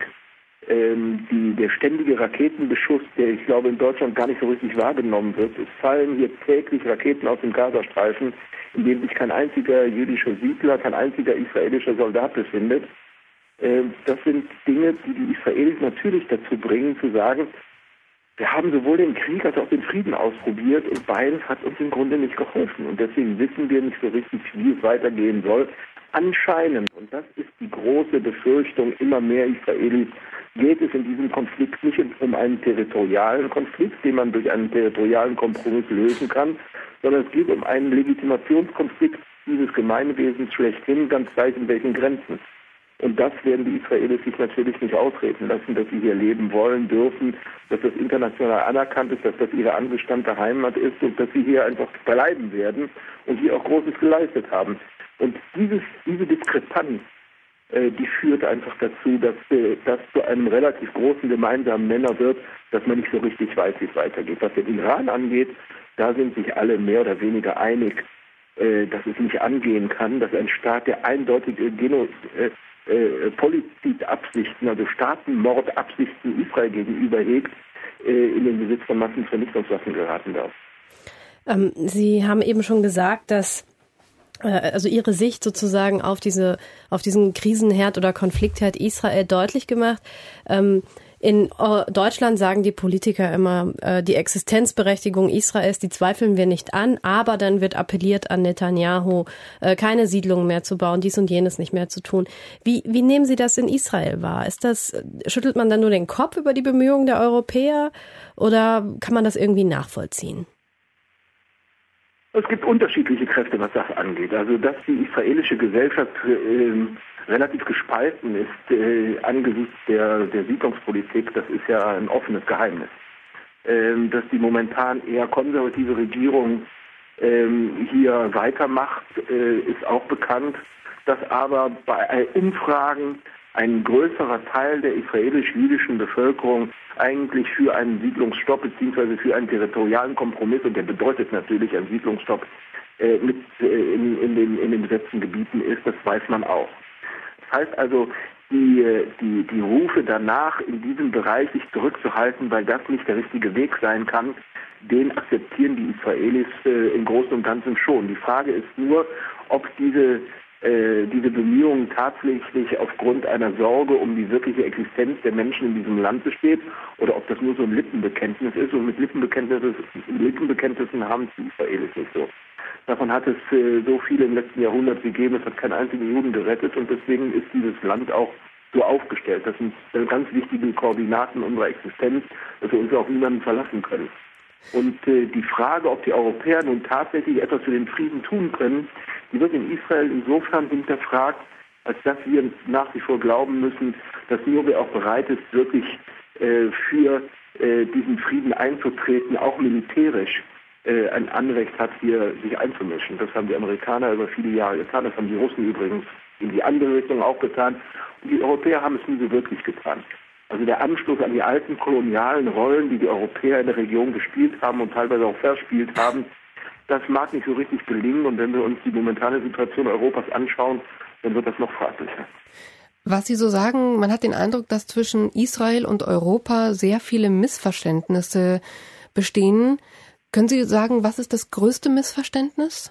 Ähm, die, der ständige Raketenbeschuss, der ich glaube in Deutschland gar nicht so richtig wahrgenommen wird. Es fallen hier täglich Raketen aus dem Gazastreifen, in dem sich kein einziger jüdischer Siedler, kein einziger israelischer Soldat befindet. Ähm, das sind Dinge, die die Israelis natürlich dazu bringen, zu sagen, wir haben sowohl den Krieg als auch den Frieden ausprobiert und beides hat uns im Grunde nicht geholfen. Und deswegen wissen wir nicht so richtig, wie es weitergehen soll. Anscheinend, und das ist die große Befürchtung immer mehr Israelis, geht es in diesem Konflikt nicht um einen territorialen Konflikt, den man durch einen territorialen Kompromiss lösen kann, sondern es geht um einen Legitimationskonflikt dieses Gemeinwesens schlechthin, ganz gleich in welchen Grenzen. Und das werden die Israelis sich natürlich nicht ausreden lassen, dass sie hier leben wollen, dürfen, dass das international anerkannt ist, dass das ihre angestammte Heimat ist und dass sie hier einfach bleiben werden und hier auch Großes geleistet haben. Und dieses, diese Diskrepanz, äh, die führt einfach dazu, dass äh, das zu einem relativ großen gemeinsamen Nenner wird, dass man nicht so richtig weiß, wie es weitergeht. Was den Iran angeht, da sind sich alle mehr oder weniger einig, äh, dass es nicht angehen kann, dass ein Staat, der eindeutige Geno- äh, äh, Polizidabsichten, also Staatenmordabsichten Israel gegenüber hegt, äh, in den Besitz von Massenvernichtungswaffen geraten darf. Ähm, Sie haben eben schon gesagt, dass also Ihre Sicht sozusagen auf diese, auf diesen Krisenherd oder Konfliktherd Israel deutlich gemacht. Ähm, in Deutschland sagen die Politiker immer, äh, die Existenzberechtigung Israels, die zweifeln wir nicht an, aber dann wird appelliert an Netanyahu, äh, keine Siedlungen mehr zu bauen, dies und jenes nicht mehr zu tun. Wie, wie nehmen Sie das in Israel wahr? Ist das, schüttelt man dann nur den Kopf über die Bemühungen der Europäer oder kann man das irgendwie nachvollziehen? Es gibt unterschiedliche Kräfte, was das angeht. Also, dass die israelische Gesellschaft äh, relativ gespalten ist äh, angesichts der, der Siedlungspolitik, das ist ja ein offenes Geheimnis. Ähm, dass die momentan eher konservative Regierung ähm, hier weitermacht, äh, ist auch bekannt. Dass aber bei Umfragen ein größerer Teil der israelisch-jüdischen Bevölkerung eigentlich für einen Siedlungsstopp bzw. für einen territorialen Kompromiss, und der bedeutet natürlich einen Siedlungsstopp äh, mit, äh, in, in, den, in den besetzten Gebieten ist, das weiß man auch. Das heißt also, die, die, die Rufe danach, in diesem Bereich sich zurückzuhalten, weil das nicht der richtige Weg sein kann, den akzeptieren die Israelis äh, im Großen und Ganzen schon. Die Frage ist nur, ob diese diese Bemühungen tatsächlich aufgrund einer Sorge um die wirkliche Existenz der Menschen in diesem Land besteht oder ob das nur so ein Lippenbekenntnis ist. Und mit Lippenbekenntnissen, Lippenbekenntnissen haben die Israelis nicht so. Davon hat es so viele im letzten Jahrhundert gegeben, es hat keinen einzigen Juden gerettet und deswegen ist dieses Land auch so aufgestellt. Das sind ganz wichtige Koordinaten unserer Existenz, dass wir uns auf niemanden verlassen können. Und äh, die Frage, ob die Europäer nun tatsächlich etwas für den Frieden tun können, die wird in Israel insofern hinterfragt, als dass wir nach wie vor glauben müssen, dass nur wer auch bereit ist, wirklich äh, für äh, diesen Frieden einzutreten, auch militärisch äh, ein Anrecht hat, hier sich einzumischen. Das haben die Amerikaner über viele Jahre getan, das haben die Russen übrigens in die andere Richtung auch getan. Und die Europäer haben es nie so wirklich getan. Also der Anschluss an die alten kolonialen Rollen, die die Europäer in der Region gespielt haben und teilweise auch verspielt haben, das mag nicht so richtig gelingen. Und wenn wir uns die momentane Situation Europas anschauen, dann wird das noch fraglicher. Was Sie so sagen, man hat den Eindruck, dass zwischen Israel und Europa sehr viele Missverständnisse bestehen. Können Sie sagen, was ist das größte Missverständnis?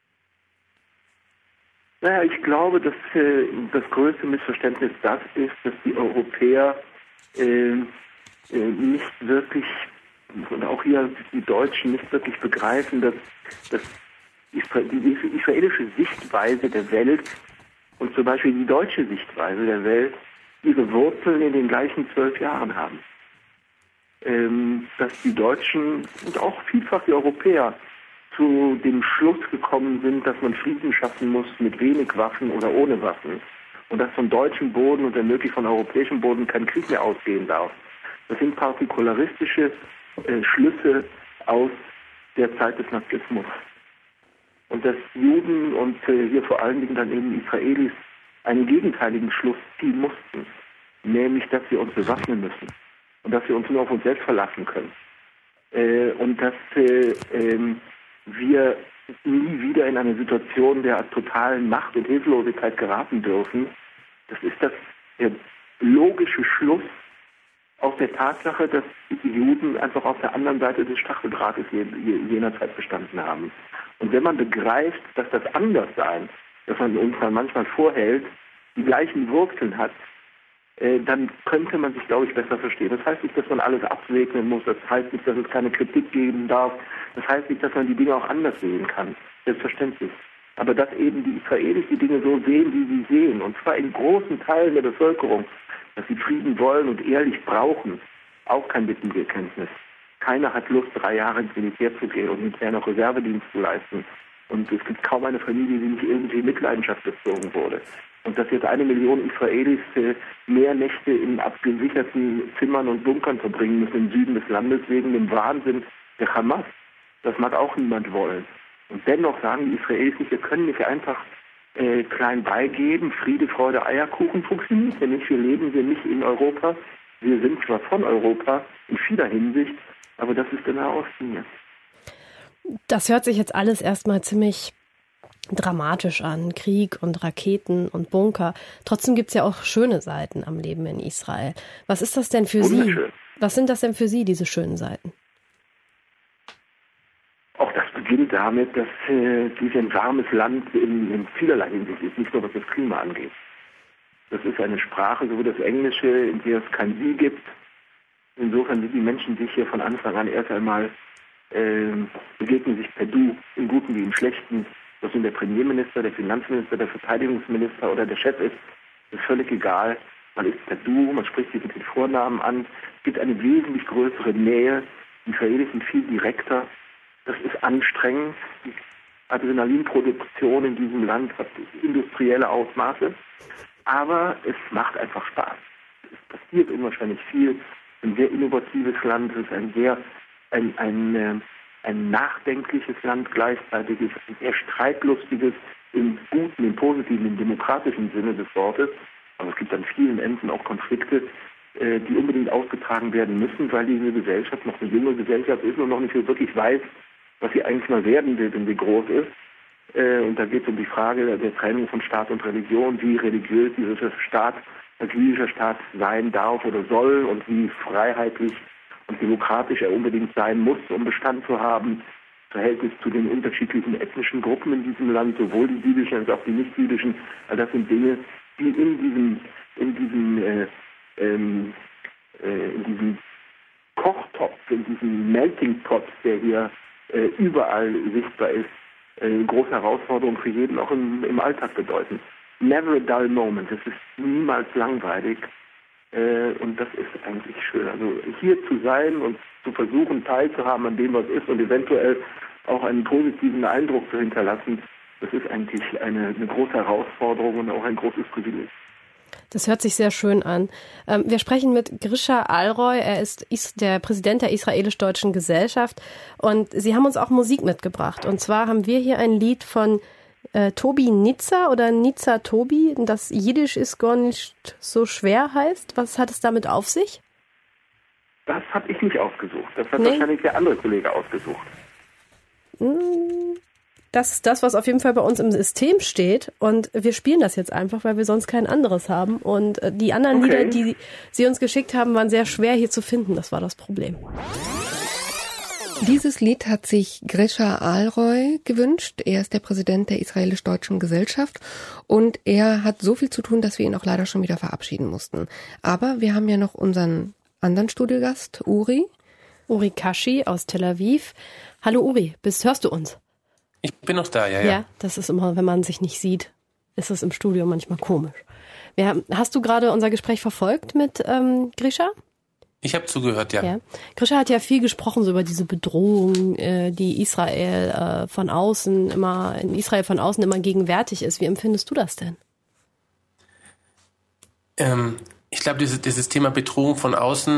Naja, ich glaube, dass äh, das größte Missverständnis das ist, dass die Europäer äh, äh, nicht wirklich, und auch hier die Deutschen nicht wirklich begreifen, dass, dass Isra- die israelische Sichtweise der Welt und zum Beispiel die deutsche Sichtweise der Welt ihre Wurzeln in den gleichen zwölf Jahren haben. Ähm, dass die Deutschen und auch vielfach die Europäer zu dem Schluss gekommen sind, dass man Frieden schaffen muss mit wenig Waffen oder ohne Waffen und dass von deutschem Boden und möglich von europäischem Boden kein Krieg mehr ausgehen darf. Das sind partikularistische äh, Schlüsse aus der Zeit des Nazismus. Und dass Juden und äh, hier vor allen Dingen dann eben Israelis einen gegenteiligen Schluss ziehen mussten, nämlich, dass wir uns bewaffnen müssen und dass wir uns nur auf uns selbst verlassen können. Äh, und dass äh, äh, wir nie wieder in eine Situation der totalen Macht- und Hilflosigkeit geraten dürfen. Das ist das der logische Schluss aus der Tatsache, dass die Juden einfach auf der anderen Seite des Stacheldrahtes jener Zeit bestanden haben. Und wenn man begreift, dass das Anderssein, das man uns dann manchmal vorhält, die gleichen Wurzeln hat, äh, dann könnte man sich, glaube ich, besser verstehen. Das heißt nicht, dass man alles absegnen muss, das heißt nicht, dass es keine Kritik geben darf, das heißt nicht, dass man die Dinge auch anders sehen kann, selbstverständlich. Aber dass eben die Israelis die Dinge so sehen, wie sie sehen, und zwar in großen Teilen der Bevölkerung, dass sie Frieden wollen und ehrlich brauchen, auch kein Lippenbekenntnis. Keiner hat Lust, drei Jahre ins Militär zu gehen und hinterher noch Reservedienst zu leisten. Und es gibt kaum eine Familie, die nicht irgendwie in Mitleidenschaft gezogen wurde. Und dass jetzt eine Million Israelis äh, mehr Nächte in abgesicherten Zimmern und Bunkern verbringen müssen im Süden des Landes wegen dem Wahnsinn der Hamas, das mag auch niemand wollen. Und dennoch sagen die Israelis nicht, wir können nicht einfach äh, klein beigeben, Friede, Freude, Eierkuchen funktioniert ja nicht. Wir leben hier nicht in Europa. Wir sind zwar von Europa in vieler Hinsicht, aber das ist der Nahe Osten jetzt. Das hört sich jetzt alles erstmal ziemlich dramatisch an, Krieg und Raketen und Bunker. Trotzdem gibt es ja auch schöne Seiten am Leben in Israel. Was ist das denn für Sie? Was sind das denn für Sie, diese schönen Seiten? Auch das beginnt damit, dass äh, dies ein warmes Land in, in vielerlei Hinsicht ist, nicht nur was das Klima angeht. Das ist eine Sprache, so wie das Englische, in der es kein Sie gibt. Insofern sind die Menschen sich hier von Anfang an erst einmal äh, begegnen sich per Du, im Guten wie im Schlechten. Ob nun der Premierminister, der Finanzminister, der Verteidigungsminister oder der Chef ist, ist völlig egal. Man ist per Du, man spricht sich mit den Vornamen an. Es gibt eine wesentlich größere Nähe. Die Israelis sind viel direkter. Das ist anstrengend. Die Adrenalinproduktion in diesem Land hat industrielle Ausmaße. Aber es macht einfach Spaß. Es passiert unwahrscheinlich viel. Ein sehr innovatives Land. Es ist ein sehr ein, ein, ein ein nachdenkliches Land gleichzeitig, ist ein sehr streitlustiges, im guten, im positiven, im demokratischen Sinne des Wortes. Aber es gibt an vielen Enden auch Konflikte, äh, die unbedingt ausgetragen werden müssen, weil diese Gesellschaft noch eine junge Gesellschaft ist und noch nicht so wirklich weiß, was sie eigentlich mal werden will, wenn sie groß ist. Äh, und da geht es um die Frage der Trennung von Staat und Religion, wie religiös dieser Staat, als jüdischer Staat sein darf oder soll und wie freiheitlich und demokratisch er unbedingt sein muss, um Bestand zu haben. Verhältnis zu den unterschiedlichen ethnischen Gruppen in diesem Land, sowohl die jüdischen als auch die nicht-jüdischen. All das sind Dinge, die in diesem, in diesem, äh, ähm, äh, in diesem Kochtopf, in diesem Melting Pot, der hier äh, überall sichtbar ist, äh, eine große Herausforderung für jeden auch im, im Alltag bedeuten. Never a dull moment. Es ist niemals langweilig. Und das ist eigentlich schön. Also hier zu sein und zu versuchen, teilzuhaben an dem, was ist und eventuell auch einen positiven Eindruck zu hinterlassen, das ist eigentlich eine, eine große Herausforderung und auch ein großes Privileg. Das hört sich sehr schön an. Wir sprechen mit Grisha Alroy. Er ist der Präsident der Israelisch-Deutschen Gesellschaft. Und Sie haben uns auch Musik mitgebracht. Und zwar haben wir hier ein Lied von Äh, Tobi Nitzer oder Nitzer Tobi, das Jiddisch ist gar nicht so schwer heißt. Was hat es damit auf sich? Das habe ich nicht ausgesucht. Das hat nee. wahrscheinlich der andere Kollege ausgesucht. Das ist das, was auf jeden Fall bei uns im System steht. Und wir spielen das jetzt einfach, weil wir sonst kein anderes haben. Und die anderen okay. Lieder, die Sie uns geschickt haben, waren sehr schwer hier zu finden. Das war das Problem. Dieses Lied hat sich Grisha Alroy gewünscht. Er ist der Präsident der Israelisch-Deutschen Gesellschaft und er hat so viel zu tun, dass wir ihn auch leider schon wieder verabschieden mussten. Aber wir haben ja noch unseren anderen Studiogast, Uri. Uri Kashi aus Tel Aviv. Hallo Uri, bist, hörst du uns? Ich bin noch da, ja, ja. Ja, das ist immer, wenn man sich nicht sieht, ist es im Studio manchmal komisch. Wir, hast du gerade unser Gespräch verfolgt mit ähm, Grisha? Ich habe zugehört, ja. ja. Grisha hat ja viel gesprochen so über diese Bedrohung, äh, die Israel äh, von außen immer, in Israel von außen immer gegenwärtig ist. Wie empfindest du das denn? Ähm, ich glaube, dieses, dieses Thema Bedrohung von außen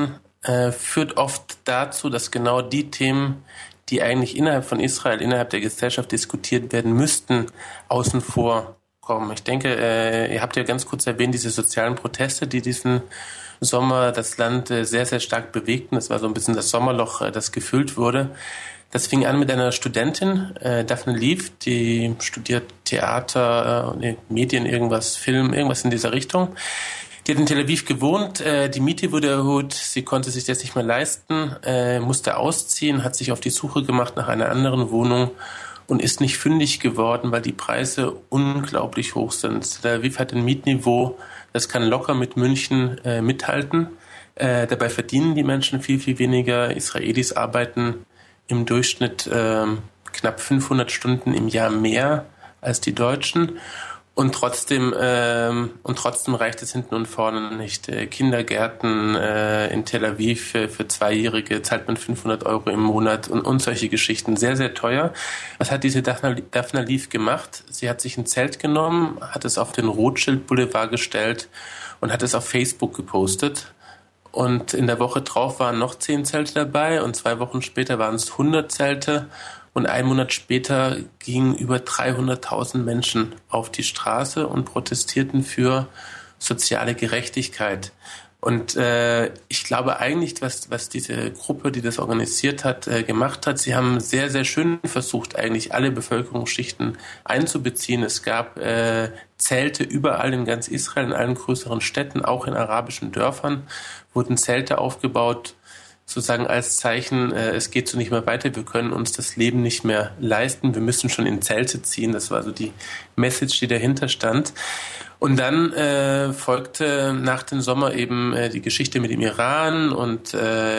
äh, führt oft dazu, dass genau die Themen, die eigentlich innerhalb von Israel, innerhalb der Gesellschaft diskutiert werden müssten, außen vor kommen. Ich denke, äh, ihr habt ja ganz kurz erwähnt, diese sozialen Proteste, die diesen Sommer das Land äh, sehr, sehr stark bewegten. Das war so ein bisschen das Sommerloch, äh, das gefüllt wurde. Das fing an mit einer Studentin, äh, Daphne Leaf, die studiert Theater, äh, Medien, irgendwas, Film, irgendwas in dieser Richtung. Die hat in Tel Aviv gewohnt, äh, die Miete wurde erhöht, sie konnte sich das nicht mehr leisten, äh, musste ausziehen, hat sich auf die Suche gemacht nach einer anderen Wohnung und ist nicht fündig geworden, weil die Preise unglaublich hoch sind. Tel Aviv hat ein Mietniveau, das kann locker mit München äh, mithalten. Äh, dabei verdienen die Menschen viel, viel weniger. Israelis arbeiten im Durchschnitt äh, knapp fünfhundert Stunden im Jahr mehr als die Deutschen. Und trotzdem ähm, und trotzdem reicht es hinten und vorne nicht. Äh, Kindergärten äh, in Tel Aviv für, für Zweijährige zahlt man fünfhundert Euro im Monat und, und solche Geschichten. Sehr, sehr teuer. Was hat diese Daphne, Daphne Leaf gemacht? Sie hat sich ein Zelt genommen, hat es auf den Rothschild Boulevard gestellt und hat es auf Facebook gepostet. Und in der Woche drauf waren noch zehn Zelte dabei und zwei Wochen später waren es hundert Zelte. Und einen Monat später gingen über dreihunderttausend Menschen auf die Straße und protestierten für soziale Gerechtigkeit. Und äh, ich glaube eigentlich, was, was diese Gruppe, die das organisiert hat, äh, gemacht hat, sie haben sehr, sehr schön versucht, eigentlich alle Bevölkerungsschichten einzubeziehen. Es gab äh, Zelte überall in ganz Israel, in allen größeren Städten, auch in arabischen Dörfern, wurden Zelte aufgebaut, sozusagen als Zeichen, äh, es geht so nicht mehr weiter, wir können uns das Leben nicht mehr leisten, wir müssen schon in Zelte ziehen. Das war so die Message, die dahinter stand. Und dann äh, folgte nach dem Sommer eben äh, die Geschichte mit dem Iran und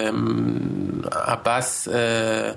ähm, Abbas äh,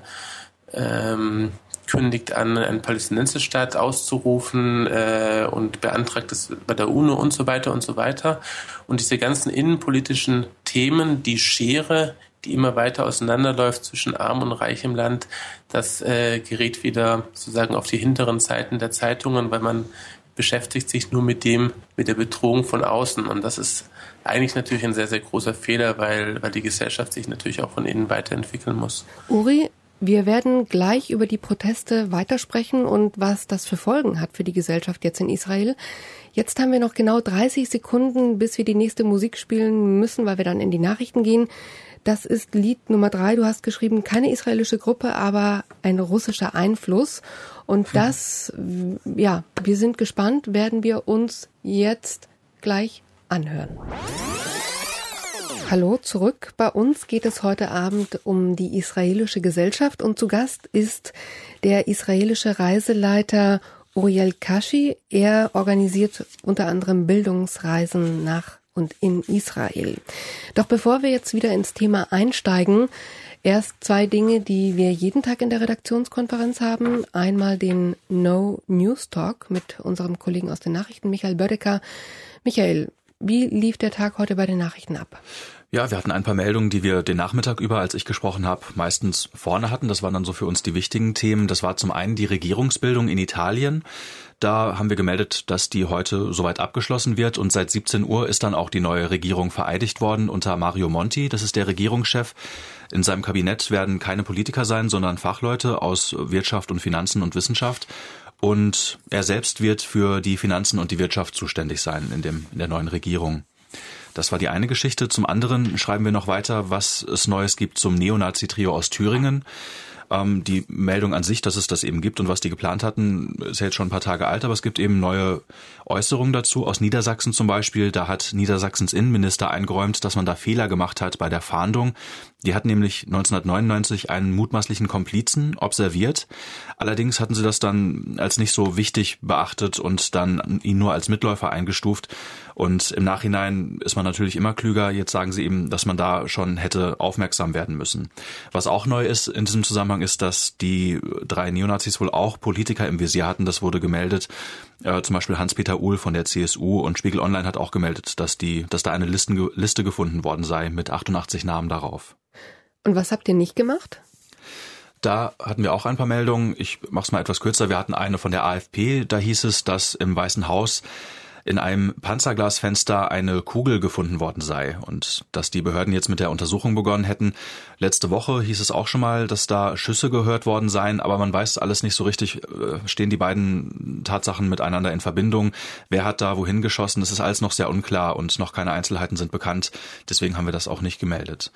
ähm, kündigt an, einen Palästinenserstaat auszurufen äh, und beantragt es bei der UNO und so weiter und so weiter. Und diese ganzen innenpolitischen Themen, die Schere, die immer weiter auseinanderläuft zwischen Arm und Reich im Land, das äh, gerät wieder sozusagen auf die hinteren Seiten der Zeitungen, weil man beschäftigt sich nur mit dem, mit der Bedrohung von außen. Und das ist eigentlich natürlich ein sehr, sehr großer Fehler, weil, weil die Gesellschaft sich natürlich auch von innen weiterentwickeln muss. Uri, wir werden gleich über die Proteste weitersprechen und was das für Folgen hat für die Gesellschaft jetzt in Israel. Jetzt haben wir noch genau dreißig Sekunden, bis wir die nächste Musik spielen müssen, weil wir dann in die Nachrichten gehen. Das ist Lied Nummer drei. Du hast geschrieben, keine israelische Gruppe, aber ein russischer Einfluss. Und das, ja, wir sind gespannt, werden wir uns jetzt gleich anhören. Hallo, zurück. Bei uns geht es heute Abend um die israelische Gesellschaft und zu Gast ist der israelische Reiseleiter Uriel Kashi. Er organisiert unter anderem Bildungsreisen nach und in Israel. Doch bevor wir jetzt wieder ins Thema einsteigen, erst zwei Dinge, die wir jeden Tag in der Redaktionskonferenz haben. Einmal den No News Talk mit unserem Kollegen aus den Nachrichten, Michael Bödecker. Michael, wie lief der Tag heute bei den Nachrichten ab? Ja, wir hatten ein paar Meldungen, die wir den Nachmittag über, als ich gesprochen habe, meistens vorne hatten. Das waren dann so für uns die wichtigen Themen. Das war zum einen die Regierungsbildung in Italien. Da haben wir gemeldet, dass die heute soweit abgeschlossen wird und seit siebzehn Uhr ist dann auch die neue Regierung vereidigt worden unter Mario Monti. Das ist der Regierungschef. In seinem Kabinett werden keine Politiker sein, sondern Fachleute aus Wirtschaft und Finanzen und Wissenschaft. Und er selbst wird für die Finanzen und die Wirtschaft zuständig sein in dem, in der neuen Regierung. Das war die eine Geschichte. Zum anderen schreiben wir noch weiter, was es Neues gibt zum Neonazi-Trio aus Thüringen. Ähm, die Meldung an sich, dass es das eben gibt und was die geplant hatten, ist ja jetzt schon ein paar Tage alt, aber es gibt eben neue Äußerungen dazu. Aus Niedersachsen zum Beispiel, da hat Niedersachsens Innenminister eingeräumt, dass man da Fehler gemacht hat bei der Fahndung. Die hatten nämlich neunzehnhundertneunundneunzig einen mutmaßlichen Komplizen observiert. Allerdings hatten sie das dann als nicht so wichtig beachtet und dann ihn nur als Mitläufer eingestuft. Und im Nachhinein ist man natürlich immer klüger. Jetzt sagen sie eben, dass man da schon hätte aufmerksam werden müssen. Was auch neu ist in diesem Zusammenhang ist, dass die drei Neonazis wohl auch Politiker im Visier hatten. Das wurde gemeldet. Äh, zum Beispiel Hans-Peter Uhl von der C S U und Spiegel Online hat auch gemeldet, dass die, dass da eine Listen, Liste gefunden worden sei mit achtundachtzig Namen darauf. Und was habt ihr nicht gemacht? Da hatten wir auch ein paar Meldungen. Ich mache es mal etwas kürzer. Wir hatten eine von der AfP. Da hieß es, dass im Weißen Haus in einem Panzerglasfenster eine Kugel gefunden worden sei und dass die Behörden jetzt mit der Untersuchung begonnen hätten. Letzte Woche hieß es auch schon mal, dass da Schüsse gehört worden seien, aber man weiß alles nicht so richtig, stehen die beiden Tatsachen miteinander in Verbindung. Wer hat da wohin geschossen? Das ist alles noch sehr unklar und noch keine Einzelheiten sind bekannt. Deswegen haben wir das auch nicht gemeldet.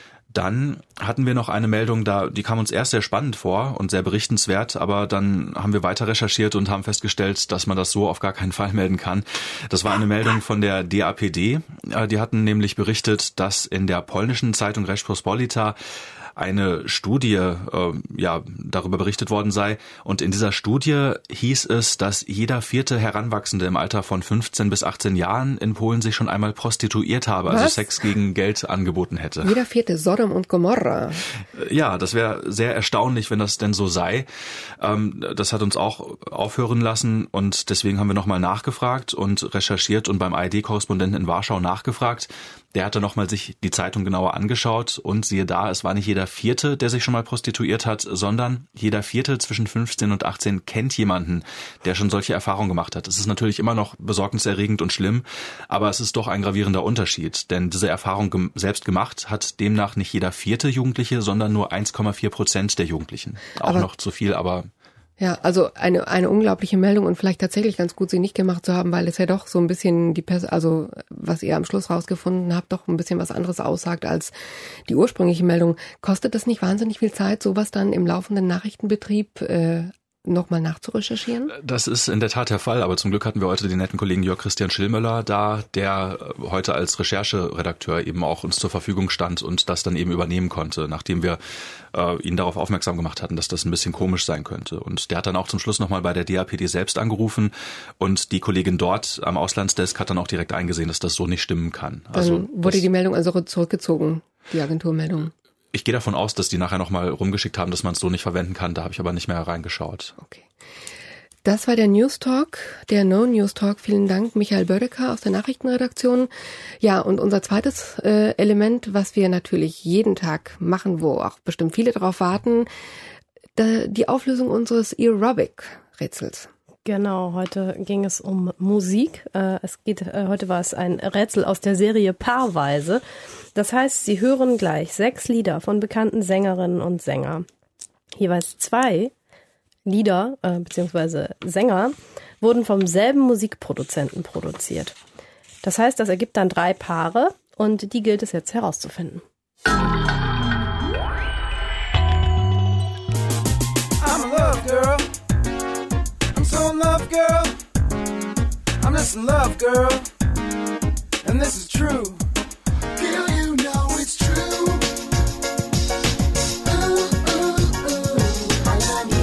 Dann hatten wir noch eine Meldung, da die kam uns erst sehr spannend vor und sehr berichtenswert, aber dann haben wir weiter recherchiert und haben festgestellt, dass man das so auf gar keinen Fall melden kann. Das war eine Meldung von der D A P D. Die hatten nämlich berichtet, dass in der polnischen Zeitung Rzeczpospolita eine Studie äh, ja darüber berichtet worden sei. Und in dieser Studie hieß es, dass jeder vierte Heranwachsende im Alter von fünfzehn bis achtzehn Jahren in Polen sich schon einmal prostituiert habe, Was? also Sex gegen Geld angeboten hätte. Jeder vierte, Sodom und Gomorra. Ja, das wäre sehr erstaunlich, wenn das denn so sei. Ähm, das hat uns auch aufhören lassen und deswegen haben wir nochmal nachgefragt und recherchiert und beim A R D-Korrespondenten in Warschau nachgefragt. Der hatte nochmal sich die Zeitung genauer angeschaut und siehe da, es war nicht jeder Vierte, der sich schon mal prostituiert hat, sondern jeder Vierte zwischen fünfzehn und achtzehn kennt jemanden, der schon solche Erfahrungen gemacht hat. Es ist natürlich immer noch besorgniserregend und schlimm, aber es ist doch ein gravierender Unterschied, denn diese Erfahrung gem- selbst gemacht hat demnach nicht jeder vierte Jugendliche, sondern nur eins Komma vier Prozent der Jugendlichen. Auch aber noch zu viel, aber... Ja, also eine eine unglaubliche Meldung und vielleicht tatsächlich ganz gut, sie nicht gemacht zu haben, weil es ja doch so ein bisschen die Pers- also was ihr am Schluss rausgefunden habt, doch ein bisschen was anderes aussagt als die ursprüngliche Meldung. Kostet das nicht wahnsinnig viel Zeit, sowas dann im laufenden Nachrichtenbetrieb äh, nochmal nachzurecherchieren? Das ist in der Tat der Fall, aber zum Glück hatten wir heute den netten Kollegen Jörg Christian Schillmöller da, der heute als Rechercheredakteur eben auch uns zur Verfügung stand und das dann eben übernehmen konnte, nachdem wir äh, ihn darauf aufmerksam gemacht hatten, dass das ein bisschen komisch sein könnte. Und der hat dann auch zum Schluss nochmal bei der D A P D selbst angerufen und die Kollegin dort am Auslandsdesk hat dann auch direkt eingesehen, dass das so nicht stimmen kann. Dann also wurde die Meldung also zurückgezogen, die Agenturmeldung. Ich gehe davon aus, dass die nachher nochmal rumgeschickt haben, dass man es so nicht verwenden kann. Da habe ich aber nicht mehr reingeschaut. Okay. Das war der News Talk, der No News Talk. Vielen Dank, Michael Bödecker aus der Nachrichtenredaktion. Ja, und unser zweites äh, Element, was wir natürlich jeden Tag machen, wo auch bestimmt viele darauf warten, da, die Auflösung unseres Aerobic-Rätsels. Genau, heute ging es um Musik. Äh, es geht, äh, heute war es ein Rätsel aus der Serie Paarweise. Das heißt, Sie hören gleich sechs Lieder von bekannten Sängerinnen und Sängern. Jeweils zwei Lieder äh, bzw. Sänger wurden vom selben Musikproduzenten produziert. Das heißt, das ergibt dann drei Paare und die gilt es jetzt herauszufinden. I'm a love girl. I'm so in love, girl. I'm just in love, girl. And this is true. Girl, you know it's true. Ooh, ooh, ooh, I love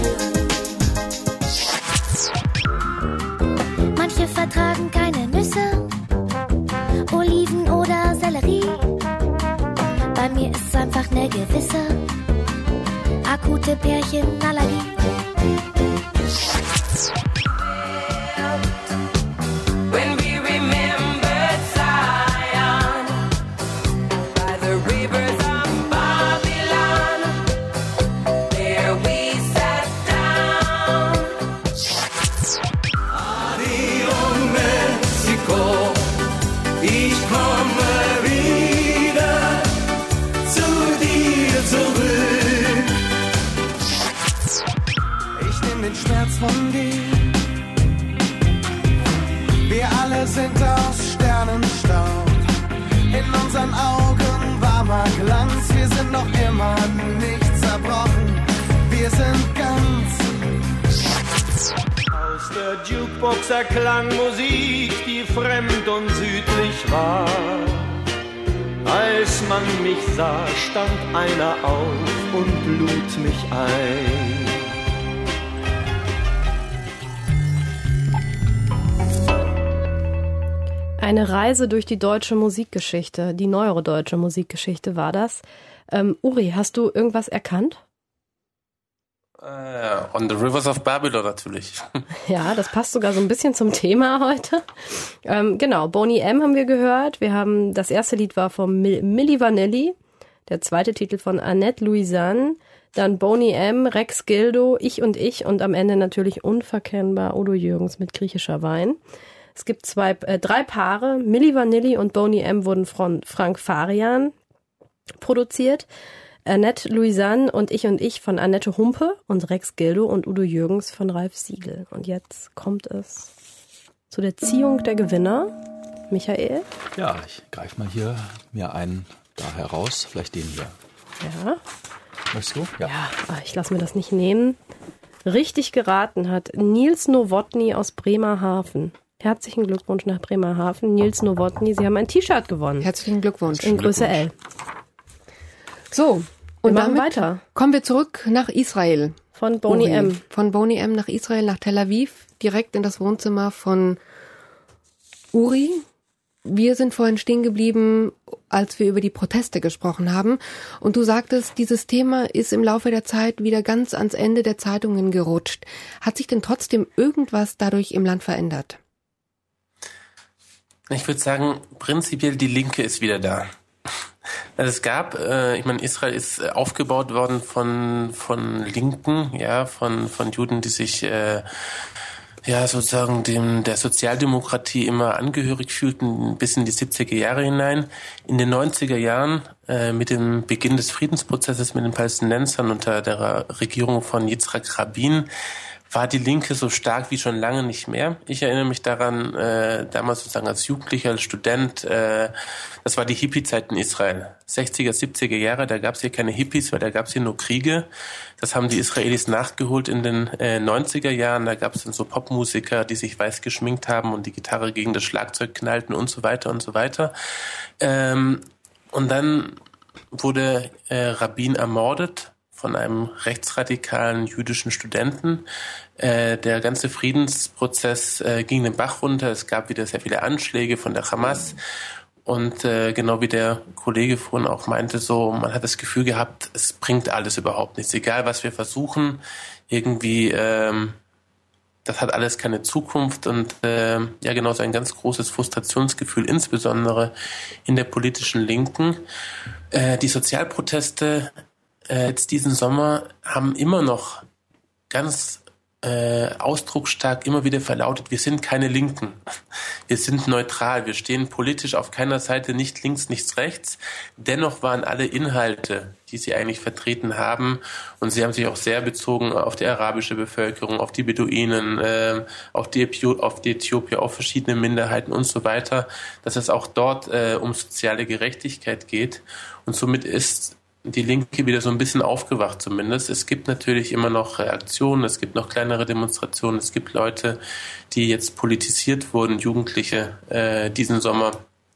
you. Manche vertragen keine Nüsse, Oliven oder Sellerie. Bei mir ist einfach eine gewisse akute Pärchenallergie. Von dir. Wir alle sind aus Sternenstaub. In unseren Augen warmer Glanz. Wir sind noch immer nicht zerbrochen. Wir sind ganz. Aus der Jukebox erklang Musik, die fremd und südlich war. Als man mich sah, stand einer auf und lud mich ein. Eine Reise durch die deutsche Musikgeschichte, die neuere deutsche Musikgeschichte war das. Ähm, Uri, hast du irgendwas erkannt? Uh, on the Rivers of Babylon natürlich. Ja, das passt sogar so ein bisschen zum Thema heute. Ähm, genau, Boney M. haben wir gehört. Wir haben, das erste Lied war von Mil- Milli Vanilli, der zweite Titel von Annette Louisanne, dann Boney M., Rex Gildo, Ich und Ich und am Ende natürlich unverkennbar Udo Jürgens mit griechischer Wein. Es gibt zwei, äh, drei Paare. Milli Vanilli und Boney M. wurden von Frank Farian produziert. Annette Louisanne und Ich und Ich von Annette Humpe und Rex Gildo und Udo Jürgens von Ralf Siegel. Und jetzt kommt es zu der Ziehung der Gewinner. Michael? Ja, ich greife mal hier mir einen da heraus. Vielleicht den hier. Ja. Möchtest du? Ja. Ja, ich lasse mir das nicht nehmen. Richtig geraten hat Nils Nowotny aus Bremerhaven. Herzlichen Glückwunsch nach Bremerhaven. Nils Nowotny, Sie haben ein T-Shirt gewonnen. Herzlichen Glückwunsch. In Größe L. So, und wir machen damit weiter. Kommen wir zurück nach Israel. Von Boney Uri. M. Von Boney M. nach Israel, nach Tel Aviv, direkt in das Wohnzimmer von Uri. Wir sind vorhin stehen geblieben, als wir über die Proteste gesprochen haben. Und du sagtest, dieses Thema ist im Laufe der Zeit wieder ganz ans Ende der Zeitungen gerutscht. Hat sich denn trotzdem irgendwas dadurch im Land verändert? Ich würde sagen, prinzipiell die Linke ist wieder da. Also es gab, äh, ich meine, Israel ist aufgebaut worden von von Linken, ja, von von Juden, die sich äh, ja sozusagen dem der Sozialdemokratie immer angehörig fühlten, bis in die siebziger Jahre hinein. In den neunziger Jahren äh, mit dem Beginn des Friedensprozesses mit den Palästinensern unter der Regierung von Yitzhak Rabin war die Linke so stark wie schon lange nicht mehr. Ich erinnere mich daran, äh, damals sozusagen als Jugendlicher, als Student, äh, das war die Hippie-Zeit in Israel. sechziger, siebziger Jahre, da gab es hier keine Hippies, weil da gab es hier nur Kriege. Das haben die Israelis nachgeholt in den äh, neunziger Jahren. Da gab es dann so Popmusiker, die sich weiß geschminkt haben und die Gitarre gegen das Schlagzeug knallten und so weiter und so weiter. Ähm, und dann wurde äh, Rabin ermordet von einem rechtsradikalen jüdischen Studenten. Äh, der ganze Friedensprozess äh, ging den Bach runter. Es gab wieder sehr viele Anschläge von der Hamas. Und äh, genau wie der Kollege vorhin auch meinte, so man hat das Gefühl gehabt, es bringt alles überhaupt nichts. Egal, was wir versuchen, irgendwie, ähm, das hat alles keine Zukunft. Und äh, ja, genau so ein ganz großes Frustrationsgefühl, insbesondere in der politischen Linken. Äh, die Sozialproteste jetzt diesen Sommer haben immer noch ganz äh, ausdrucksstark immer wieder verlautet, wir sind keine Linken. Wir sind neutral, wir stehen politisch auf keiner Seite, nicht links, nichts rechts. Dennoch waren alle Inhalte, die sie eigentlich vertreten haben, und sie haben sich auch sehr bezogen auf die arabische Bevölkerung, auf die Beduinen, äh, auf die Äthio- auf die Äthiopier, auf verschiedene Minderheiten und so weiter, dass es auch dort äh, um soziale Gerechtigkeit geht. Und somit ist die Linke wieder so ein bisschen aufgewacht zumindest. Es gibt natürlich immer noch Reaktionen, es gibt noch kleinere Demonstrationen, es gibt Leute, die jetzt politisiert wurden, Jugendliche äh, diesen Sommer,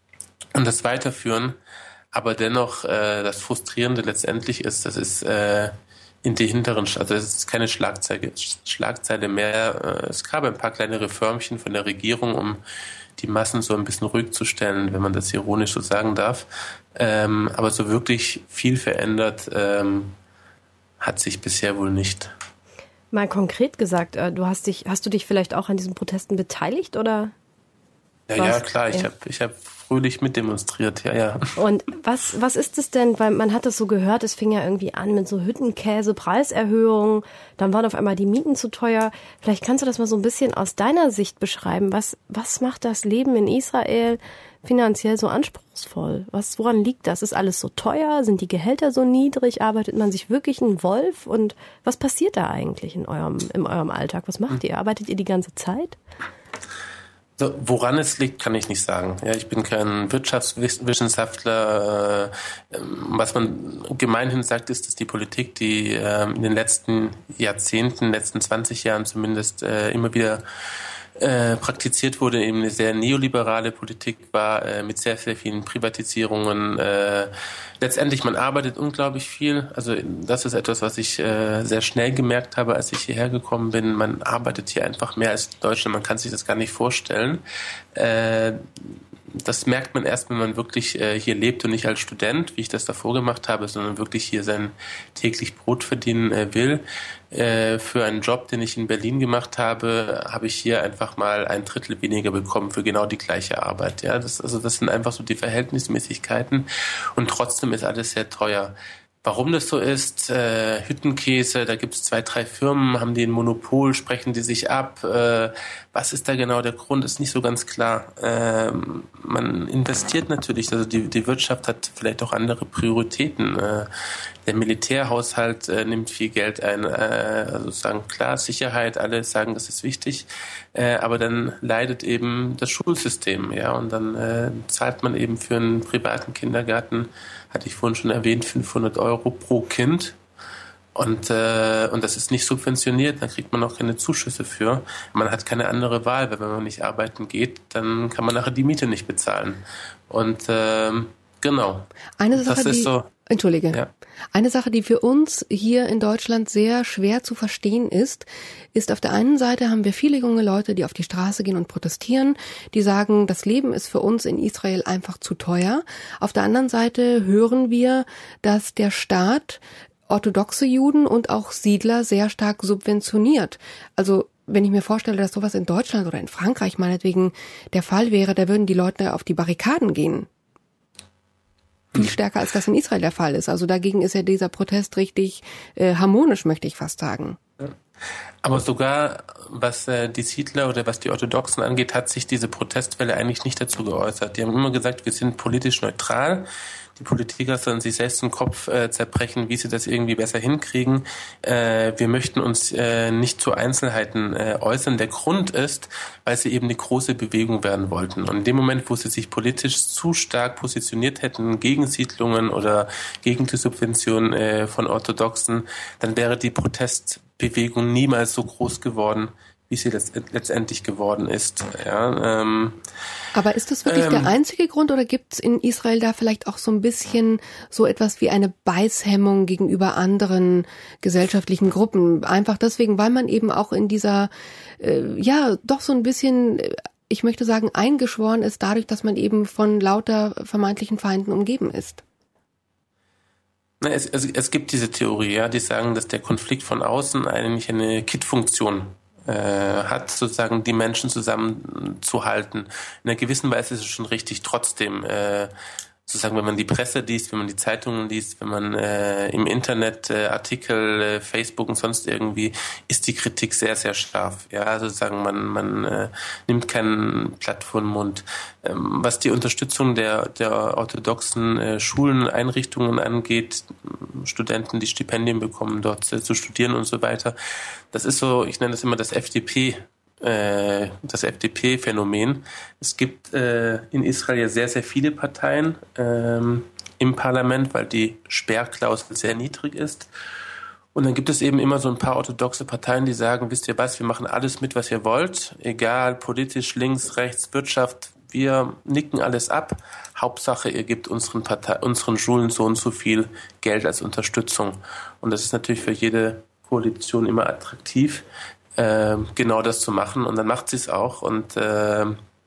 und das weiterführen. Aber dennoch, äh, das Frustrierende letztendlich ist, das ist äh, in die hinteren, also es ist keine Schlagzeile, Schlagzeile mehr. Äh, es gab ein paar kleine Reformchen von der Regierung, um die Massen so ein bisschen ruhig zu stellen, wenn man das ironisch so sagen darf. Ähm, aber so wirklich viel verändert ähm, hat sich bisher wohl nicht. Mal konkret gesagt, du hast dich, hast du dich vielleicht auch an diesen Protesten beteiligt, oder? Ja, ja, klar, ich ja. habe ich hab fröhlich mitdemonstriert, ja, ja. Und was, was ist es denn, weil man hat das so gehört, es fing ja irgendwie an mit so Hüttenkäse, Preiserhöhungen, dann waren auf einmal die Mieten zu teuer. Vielleicht kannst du das mal so ein bisschen aus deiner Sicht beschreiben. Was, was macht das Leben in Israel finanziell so anspruchsvoll? Was, woran liegt das? Ist alles so teuer? Sind die Gehälter so niedrig? Arbeitet man sich wirklich einen Wolf? Und was passiert da eigentlich in eurem, in eurem Alltag? Was macht ihr? Arbeitet ihr die ganze Zeit? So, woran es liegt, kann ich nicht sagen. Ja, ich bin kein Wirtschaftswissenschaftler. Äh, was man gemeinhin sagt, ist, dass die Politik, die äh, in den letzten Jahrzehnten, letzten zwanzig Jahren zumindest äh, immer wieder äh, praktiziert wurde, eben eine sehr neoliberale Politik war, äh, mit sehr, sehr vielen Privatisierungen. Äh, letztendlich, man arbeitet unglaublich viel. Also das ist etwas, was ich äh, sehr schnell gemerkt habe, als ich hierher gekommen bin. Man arbeitet hier einfach mehr als in Deutschland. Man kann sich das gar nicht vorstellen. Äh, Das merkt man erst, wenn man wirklich äh, hier lebt und nicht als Student, wie ich das davor gemacht habe, sondern wirklich hier sein täglich Brot verdienen äh, will. Äh, für einen Job, den ich in Berlin gemacht habe, habe ich hier einfach mal ein Drittel weniger bekommen für genau die gleiche Arbeit. Ja, das, also das sind einfach so die Verhältnismäßigkeiten, und trotzdem ist alles sehr teuer. Warum das so ist, äh, Hüttenkäse, da gibt es zwei, drei Firmen, haben die ein Monopol, sprechen die sich ab. Äh, Was ist da genau der Grund, ist nicht so ganz klar. Ähm, man investiert natürlich, also die, die Wirtschaft hat vielleicht auch andere Prioritäten. Äh, der Militärhaushalt äh, nimmt viel Geld ein. Äh, also sagen, klar, Sicherheit, alle sagen, das ist wichtig. Äh, aber dann leidet eben das Schulsystem. Ja, und dann äh, zahlt man eben für einen privaten Kindergarten, hatte ich vorhin schon erwähnt, fünfhundert Euro pro Kind. Und, äh, und das ist nicht subventioniert, dann kriegt man auch keine Zuschüsse für. Man hat keine andere Wahl, weil wenn man nicht arbeiten geht, dann kann man nachher die Miete nicht bezahlen. Und ähm, genau. Eine Sache, das ist die, so, Entschuldige. Ja. Eine Sache, die für uns hier in Deutschland sehr schwer zu verstehen ist, ist auf der einen Seite haben wir viele junge Leute, die auf die Straße gehen und protestieren, die sagen, das Leben ist für uns in Israel einfach zu teuer. Auf der anderen Seite hören wir, dass der Staat orthodoxe Juden und auch Siedler sehr stark subventioniert. Also wenn ich mir vorstelle, dass sowas in Deutschland oder in Frankreich meinetwegen der Fall wäre, da würden die Leute auf die Barrikaden gehen. Viel stärker, als das in Israel der Fall ist. Also dagegen ist ja dieser Protest richtig äh, harmonisch, möchte ich fast sagen. Aber sogar was äh, die Siedler oder was die Orthodoxen angeht, hat sich diese Protestwelle eigentlich nicht dazu geäußert. Die haben immer gesagt, wir sind politisch neutral. Die Politiker sollen sich selbst den Kopf äh, zerbrechen, wie sie das irgendwie besser hinkriegen. Äh, wir möchten uns äh, nicht zu Einzelheiten äh, äußern. Der Grund ist, weil sie eben eine große Bewegung werden wollten. Und in dem Moment, wo sie sich politisch zu stark positioniert hätten gegen Siedlungen oder gegen die Subvention äh, von Orthodoxen, dann wäre die Protestbewegung niemals so groß geworden, wie sie letztendlich geworden ist. Ja, ähm, Aber ist das wirklich ähm, der einzige Grund oder gibt es in Israel da vielleicht auch so ein bisschen so etwas wie eine Beißhemmung gegenüber anderen gesellschaftlichen Gruppen? Einfach deswegen, weil man eben auch in dieser, äh, ja, doch so ein bisschen, ich möchte sagen, eingeschworen ist, dadurch, dass man eben von lauter vermeintlichen Feinden umgeben ist. Es, es, es gibt diese Theorie, ja, die sagen, dass der Konflikt von außen eigentlich eine Kittfunktion Äh, hat, sozusagen die Menschen zusammenzuhalten. In einer gewissen Weise ist es schon richtig. Trotzdem, äh, sozusagen, wenn man die Presse liest, wenn man die Zeitungen liest, wenn man äh, im Internet äh, Artikel, äh, Facebook und sonst irgendwie, ist die Kritik sehr, sehr scharf. Ja, sozusagen, man man äh, nimmt kein Blatt vor den Mund. Ähm, was die Unterstützung der der orthodoxen äh, Schulen und Einrichtungen angeht, Studenten, die Stipendien bekommen, dort äh, zu studieren und so weiter, das ist so, ich nenne das immer das F D P, äh, das F D P-Phänomen. Es gibt äh, in Israel ja sehr, sehr viele Parteien ähm, im Parlament, weil die Sperrklausel sehr niedrig ist. Und dann gibt es eben immer so ein paar orthodoxe Parteien, die sagen, wisst ihr was, wir machen alles mit, was ihr wollt, egal, politisch, links, rechts, Wirtschaft, wir nicken alles ab. Hauptsache, ihr gebt unseren Partei, unseren Schulen so und so viel Geld als Unterstützung. Und das ist natürlich für jede Koalition immer attraktiv, äh, genau das zu machen. Und dann macht sie es auch. Und äh,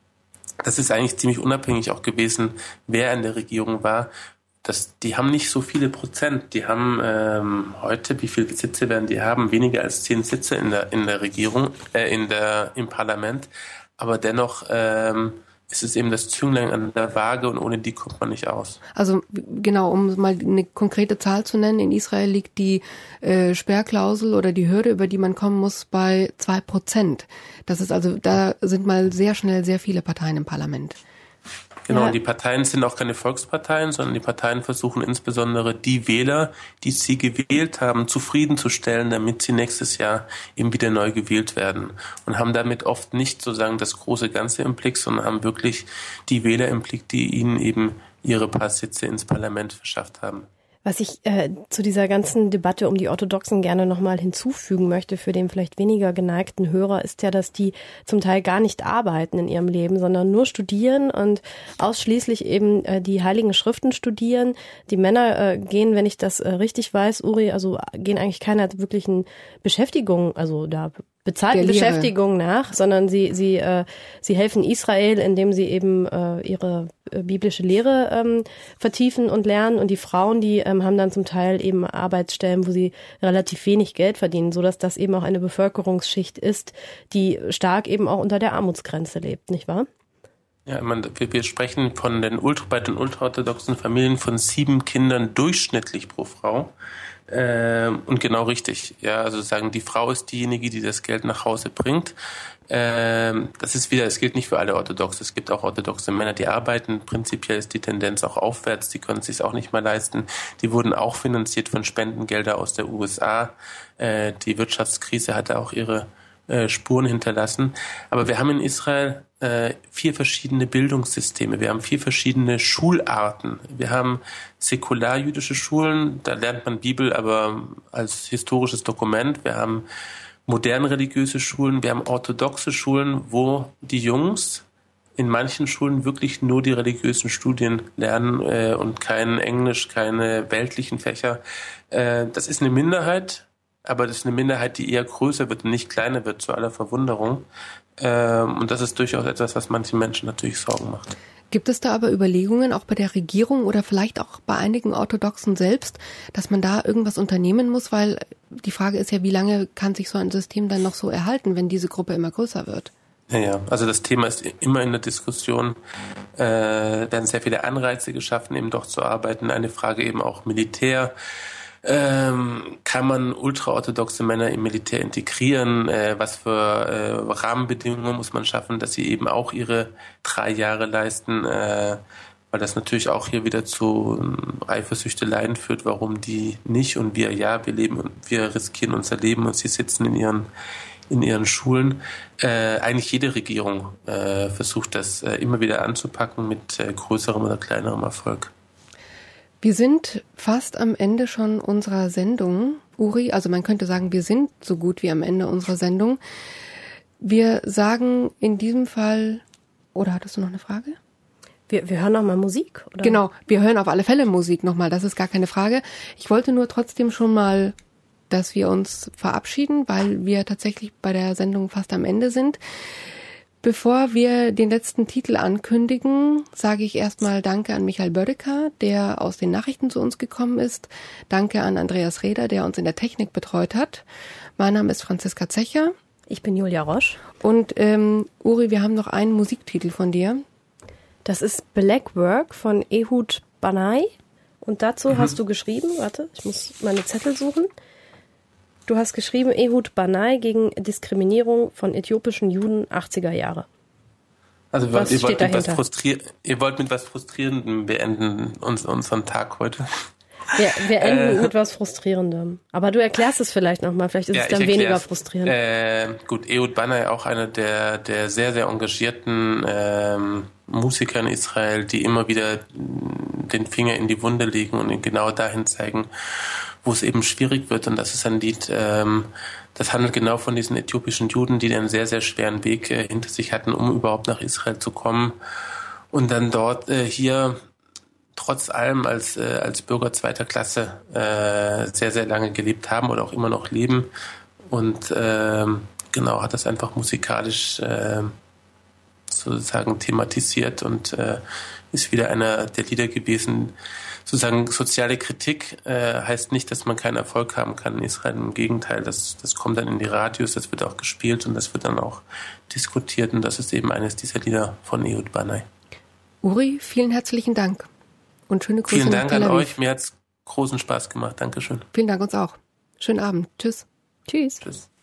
das ist eigentlich ziemlich unabhängig auch gewesen, wer in der Regierung war. Das, die haben nicht so viele Prozent. Die haben ähm, heute, wie viele Sitze werden die haben? Weniger als zehn Sitze in der in der Regierung, äh, in der im Parlament. Aber dennoch ähm, ist es eben das Zünglein an der Waage und ohne die kommt man nicht aus. Also genau, um mal eine konkrete Zahl zu nennen, in Israel liegt die äh, Sperrklausel oder die Hürde, über die man kommen muss, bei zwei Prozent. Das ist also, da sind mal sehr schnell sehr viele Parteien im Parlament. Genau, ja. Und die Parteien sind auch keine Volksparteien, sondern die Parteien versuchen insbesondere die Wähler, die sie gewählt haben, zufriedenzustellen, damit sie nächstes Jahr eben wieder neu gewählt werden. Und haben damit oft nicht sozusagen das große Ganze im Blick, sondern haben wirklich die Wähler im Blick, die ihnen eben ihre paar Sitze ins Parlament verschafft haben. Was ich äh, zu dieser ganzen Debatte um die Orthodoxen gerne nochmal hinzufügen möchte für den vielleicht weniger geneigten Hörer, ist ja, dass die zum Teil gar nicht arbeiten in ihrem Leben, sondern nur studieren und ausschließlich eben äh, die Heiligen Schriften studieren. Die Männer äh, gehen, wenn ich das äh, richtig weiß, Uri, also gehen eigentlich keiner wirklichen Beschäftigung, also da bezahlten Beschäftigung nach, sondern sie sie äh, sie helfen Israel, indem sie eben äh, ihre äh, biblische Lehre ähm, vertiefen und lernen, und die Frauen, die ähm, haben dann zum Teil eben Arbeitsstellen, wo sie relativ wenig Geld verdienen, so dass das eben auch eine Bevölkerungsschicht ist, die stark eben auch unter der Armutsgrenze lebt, nicht wahr? Ja, man, wir, wir sprechen von den Ultra, bei den ultraorthodoxen Familien von sieben Kindern durchschnittlich pro Frau. Ähm, und genau richtig. Ja, also sagen, die Frau ist diejenige, die das Geld nach Hause bringt. Ähm, das ist wieder, es gilt nicht für alle Orthodoxe. Es gibt auch orthodoxe Männer, die arbeiten. Prinzipiell ist die Tendenz auch aufwärts. Die können es sich auch nicht mehr leisten. Die wurden auch finanziert von Spendengelder aus der U S A. Äh, die Wirtschaftskrise hatte auch ihre äh, Spuren hinterlassen. Aber wir haben in Israel äh, vier verschiedene Bildungssysteme. Wir haben vier verschiedene Schularten. Wir haben säkular-jüdische Schulen. Da lernt man Bibel aber als historisches Dokument. Wir haben modern religiöse Schulen, wir haben orthodoxe Schulen, wo die Jungs in manchen Schulen wirklich nur die religiösen Studien lernen äh, und kein Englisch, keine weltlichen Fächer. Äh, das ist eine Minderheit, aber das ist eine Minderheit, die eher größer wird und nicht kleiner wird, zu aller Verwunderung. Äh, und das ist durchaus etwas, was manchen Menschen natürlich Sorgen macht. Gibt es da aber Überlegungen, auch bei der Regierung oder vielleicht auch bei einigen Orthodoxen selbst, dass man da irgendwas unternehmen muss? Weil die Frage ist ja, wie lange kann sich so ein System dann noch so erhalten, wenn diese Gruppe immer größer wird? Ja, ja. Also das Thema ist immer in der Diskussion. Äh, werden sehr viele Anreize geschaffen, eben doch zu arbeiten. Eine Frage eben auch Militär. Ähm, kann man ultraorthodoxe Männer im Militär integrieren? Äh, was für äh, Rahmenbedingungen muss man schaffen, dass sie eben auch ihre drei Jahre leisten? Äh, weil das natürlich auch hier wieder zu äh, Eifersüchteleien führt, warum die nicht und wir ja, wir leben und wir riskieren unser Leben und sie sitzen in ihren in ihren Schulen. Äh, eigentlich jede Regierung äh, versucht das äh, immer wieder anzupacken mit äh, größerem oder kleinerem Erfolg. Wir sind fast am Ende schon unserer Sendung, Uri. Also man könnte sagen, wir sind so gut wie am Ende unserer Sendung. Wir sagen in diesem Fall, oder hattest du noch eine Frage? Wir, wir hören noch mal Musik, oder? Genau, wir hören auf alle Fälle Musik nochmal, das ist gar keine Frage. Ich wollte nur trotzdem schon mal, dass wir uns verabschieden, weil wir tatsächlich bei der Sendung fast am Ende sind. Bevor wir den letzten Titel ankündigen, sage ich erstmal Danke an Michael Bödecker, der aus den Nachrichten zu uns gekommen ist. Danke an Andreas Reder, der uns in der Technik betreut hat. Mein Name ist Franziska Zecher. Ich bin Julia Rosch. Und ähm, Uri, wir haben noch einen Musiktitel von dir. Das ist Black Work von Ehud Banai. Und dazu mhm. hast du geschrieben, warte, ich muss meine Zettel suchen. Du hast geschrieben, Ehud Banai gegen Diskriminierung von äthiopischen Juden achtziger Jahre. Also was ihr, wollt mit was frustri- ihr wollt mit was Frustrierendem beenden uns, unseren Tag heute. Wir, wir enden äh, mit was Frustrierendem. Aber du erklärst es vielleicht nochmal, vielleicht ist ja, es dann weniger frustrierend. Äh, gut, Ehud Banai, auch einer der, der sehr, sehr engagierten ähm, Musiker in Israel, die immer wieder den Finger in die Wunde legen und ihn genau dahin zeigen, wo es eben schwierig wird. Und das ist ein Lied, ähm, das handelt genau von diesen äthiopischen Juden, die einen sehr, sehr schweren Weg äh, hinter sich hatten, um überhaupt nach Israel zu kommen. Und dann dort äh, hier trotz allem als, äh, als Bürger zweiter Klasse äh, sehr, sehr lange gelebt haben oder auch immer noch leben. Und äh, genau, hat das einfach musikalisch äh, sozusagen thematisiert und äh, ist wieder einer der Lieder gewesen. Sozusagen soziale Kritik äh, heißt nicht, dass man keinen Erfolg haben kann in Israel. Im Gegenteil, das, das kommt dann in die Radios, das wird auch gespielt und das wird dann auch diskutiert. Und das ist eben eines dieser Lieder von Ehud Banai. Uri, vielen herzlichen Dank und schöne Grüße vielen nach Dank Tel Aviv. An euch, mir hat's großen Spaß gemacht. Dankeschön. Vielen Dank uns auch. Schönen Abend. Tschüss. Tschüss. Tschüss.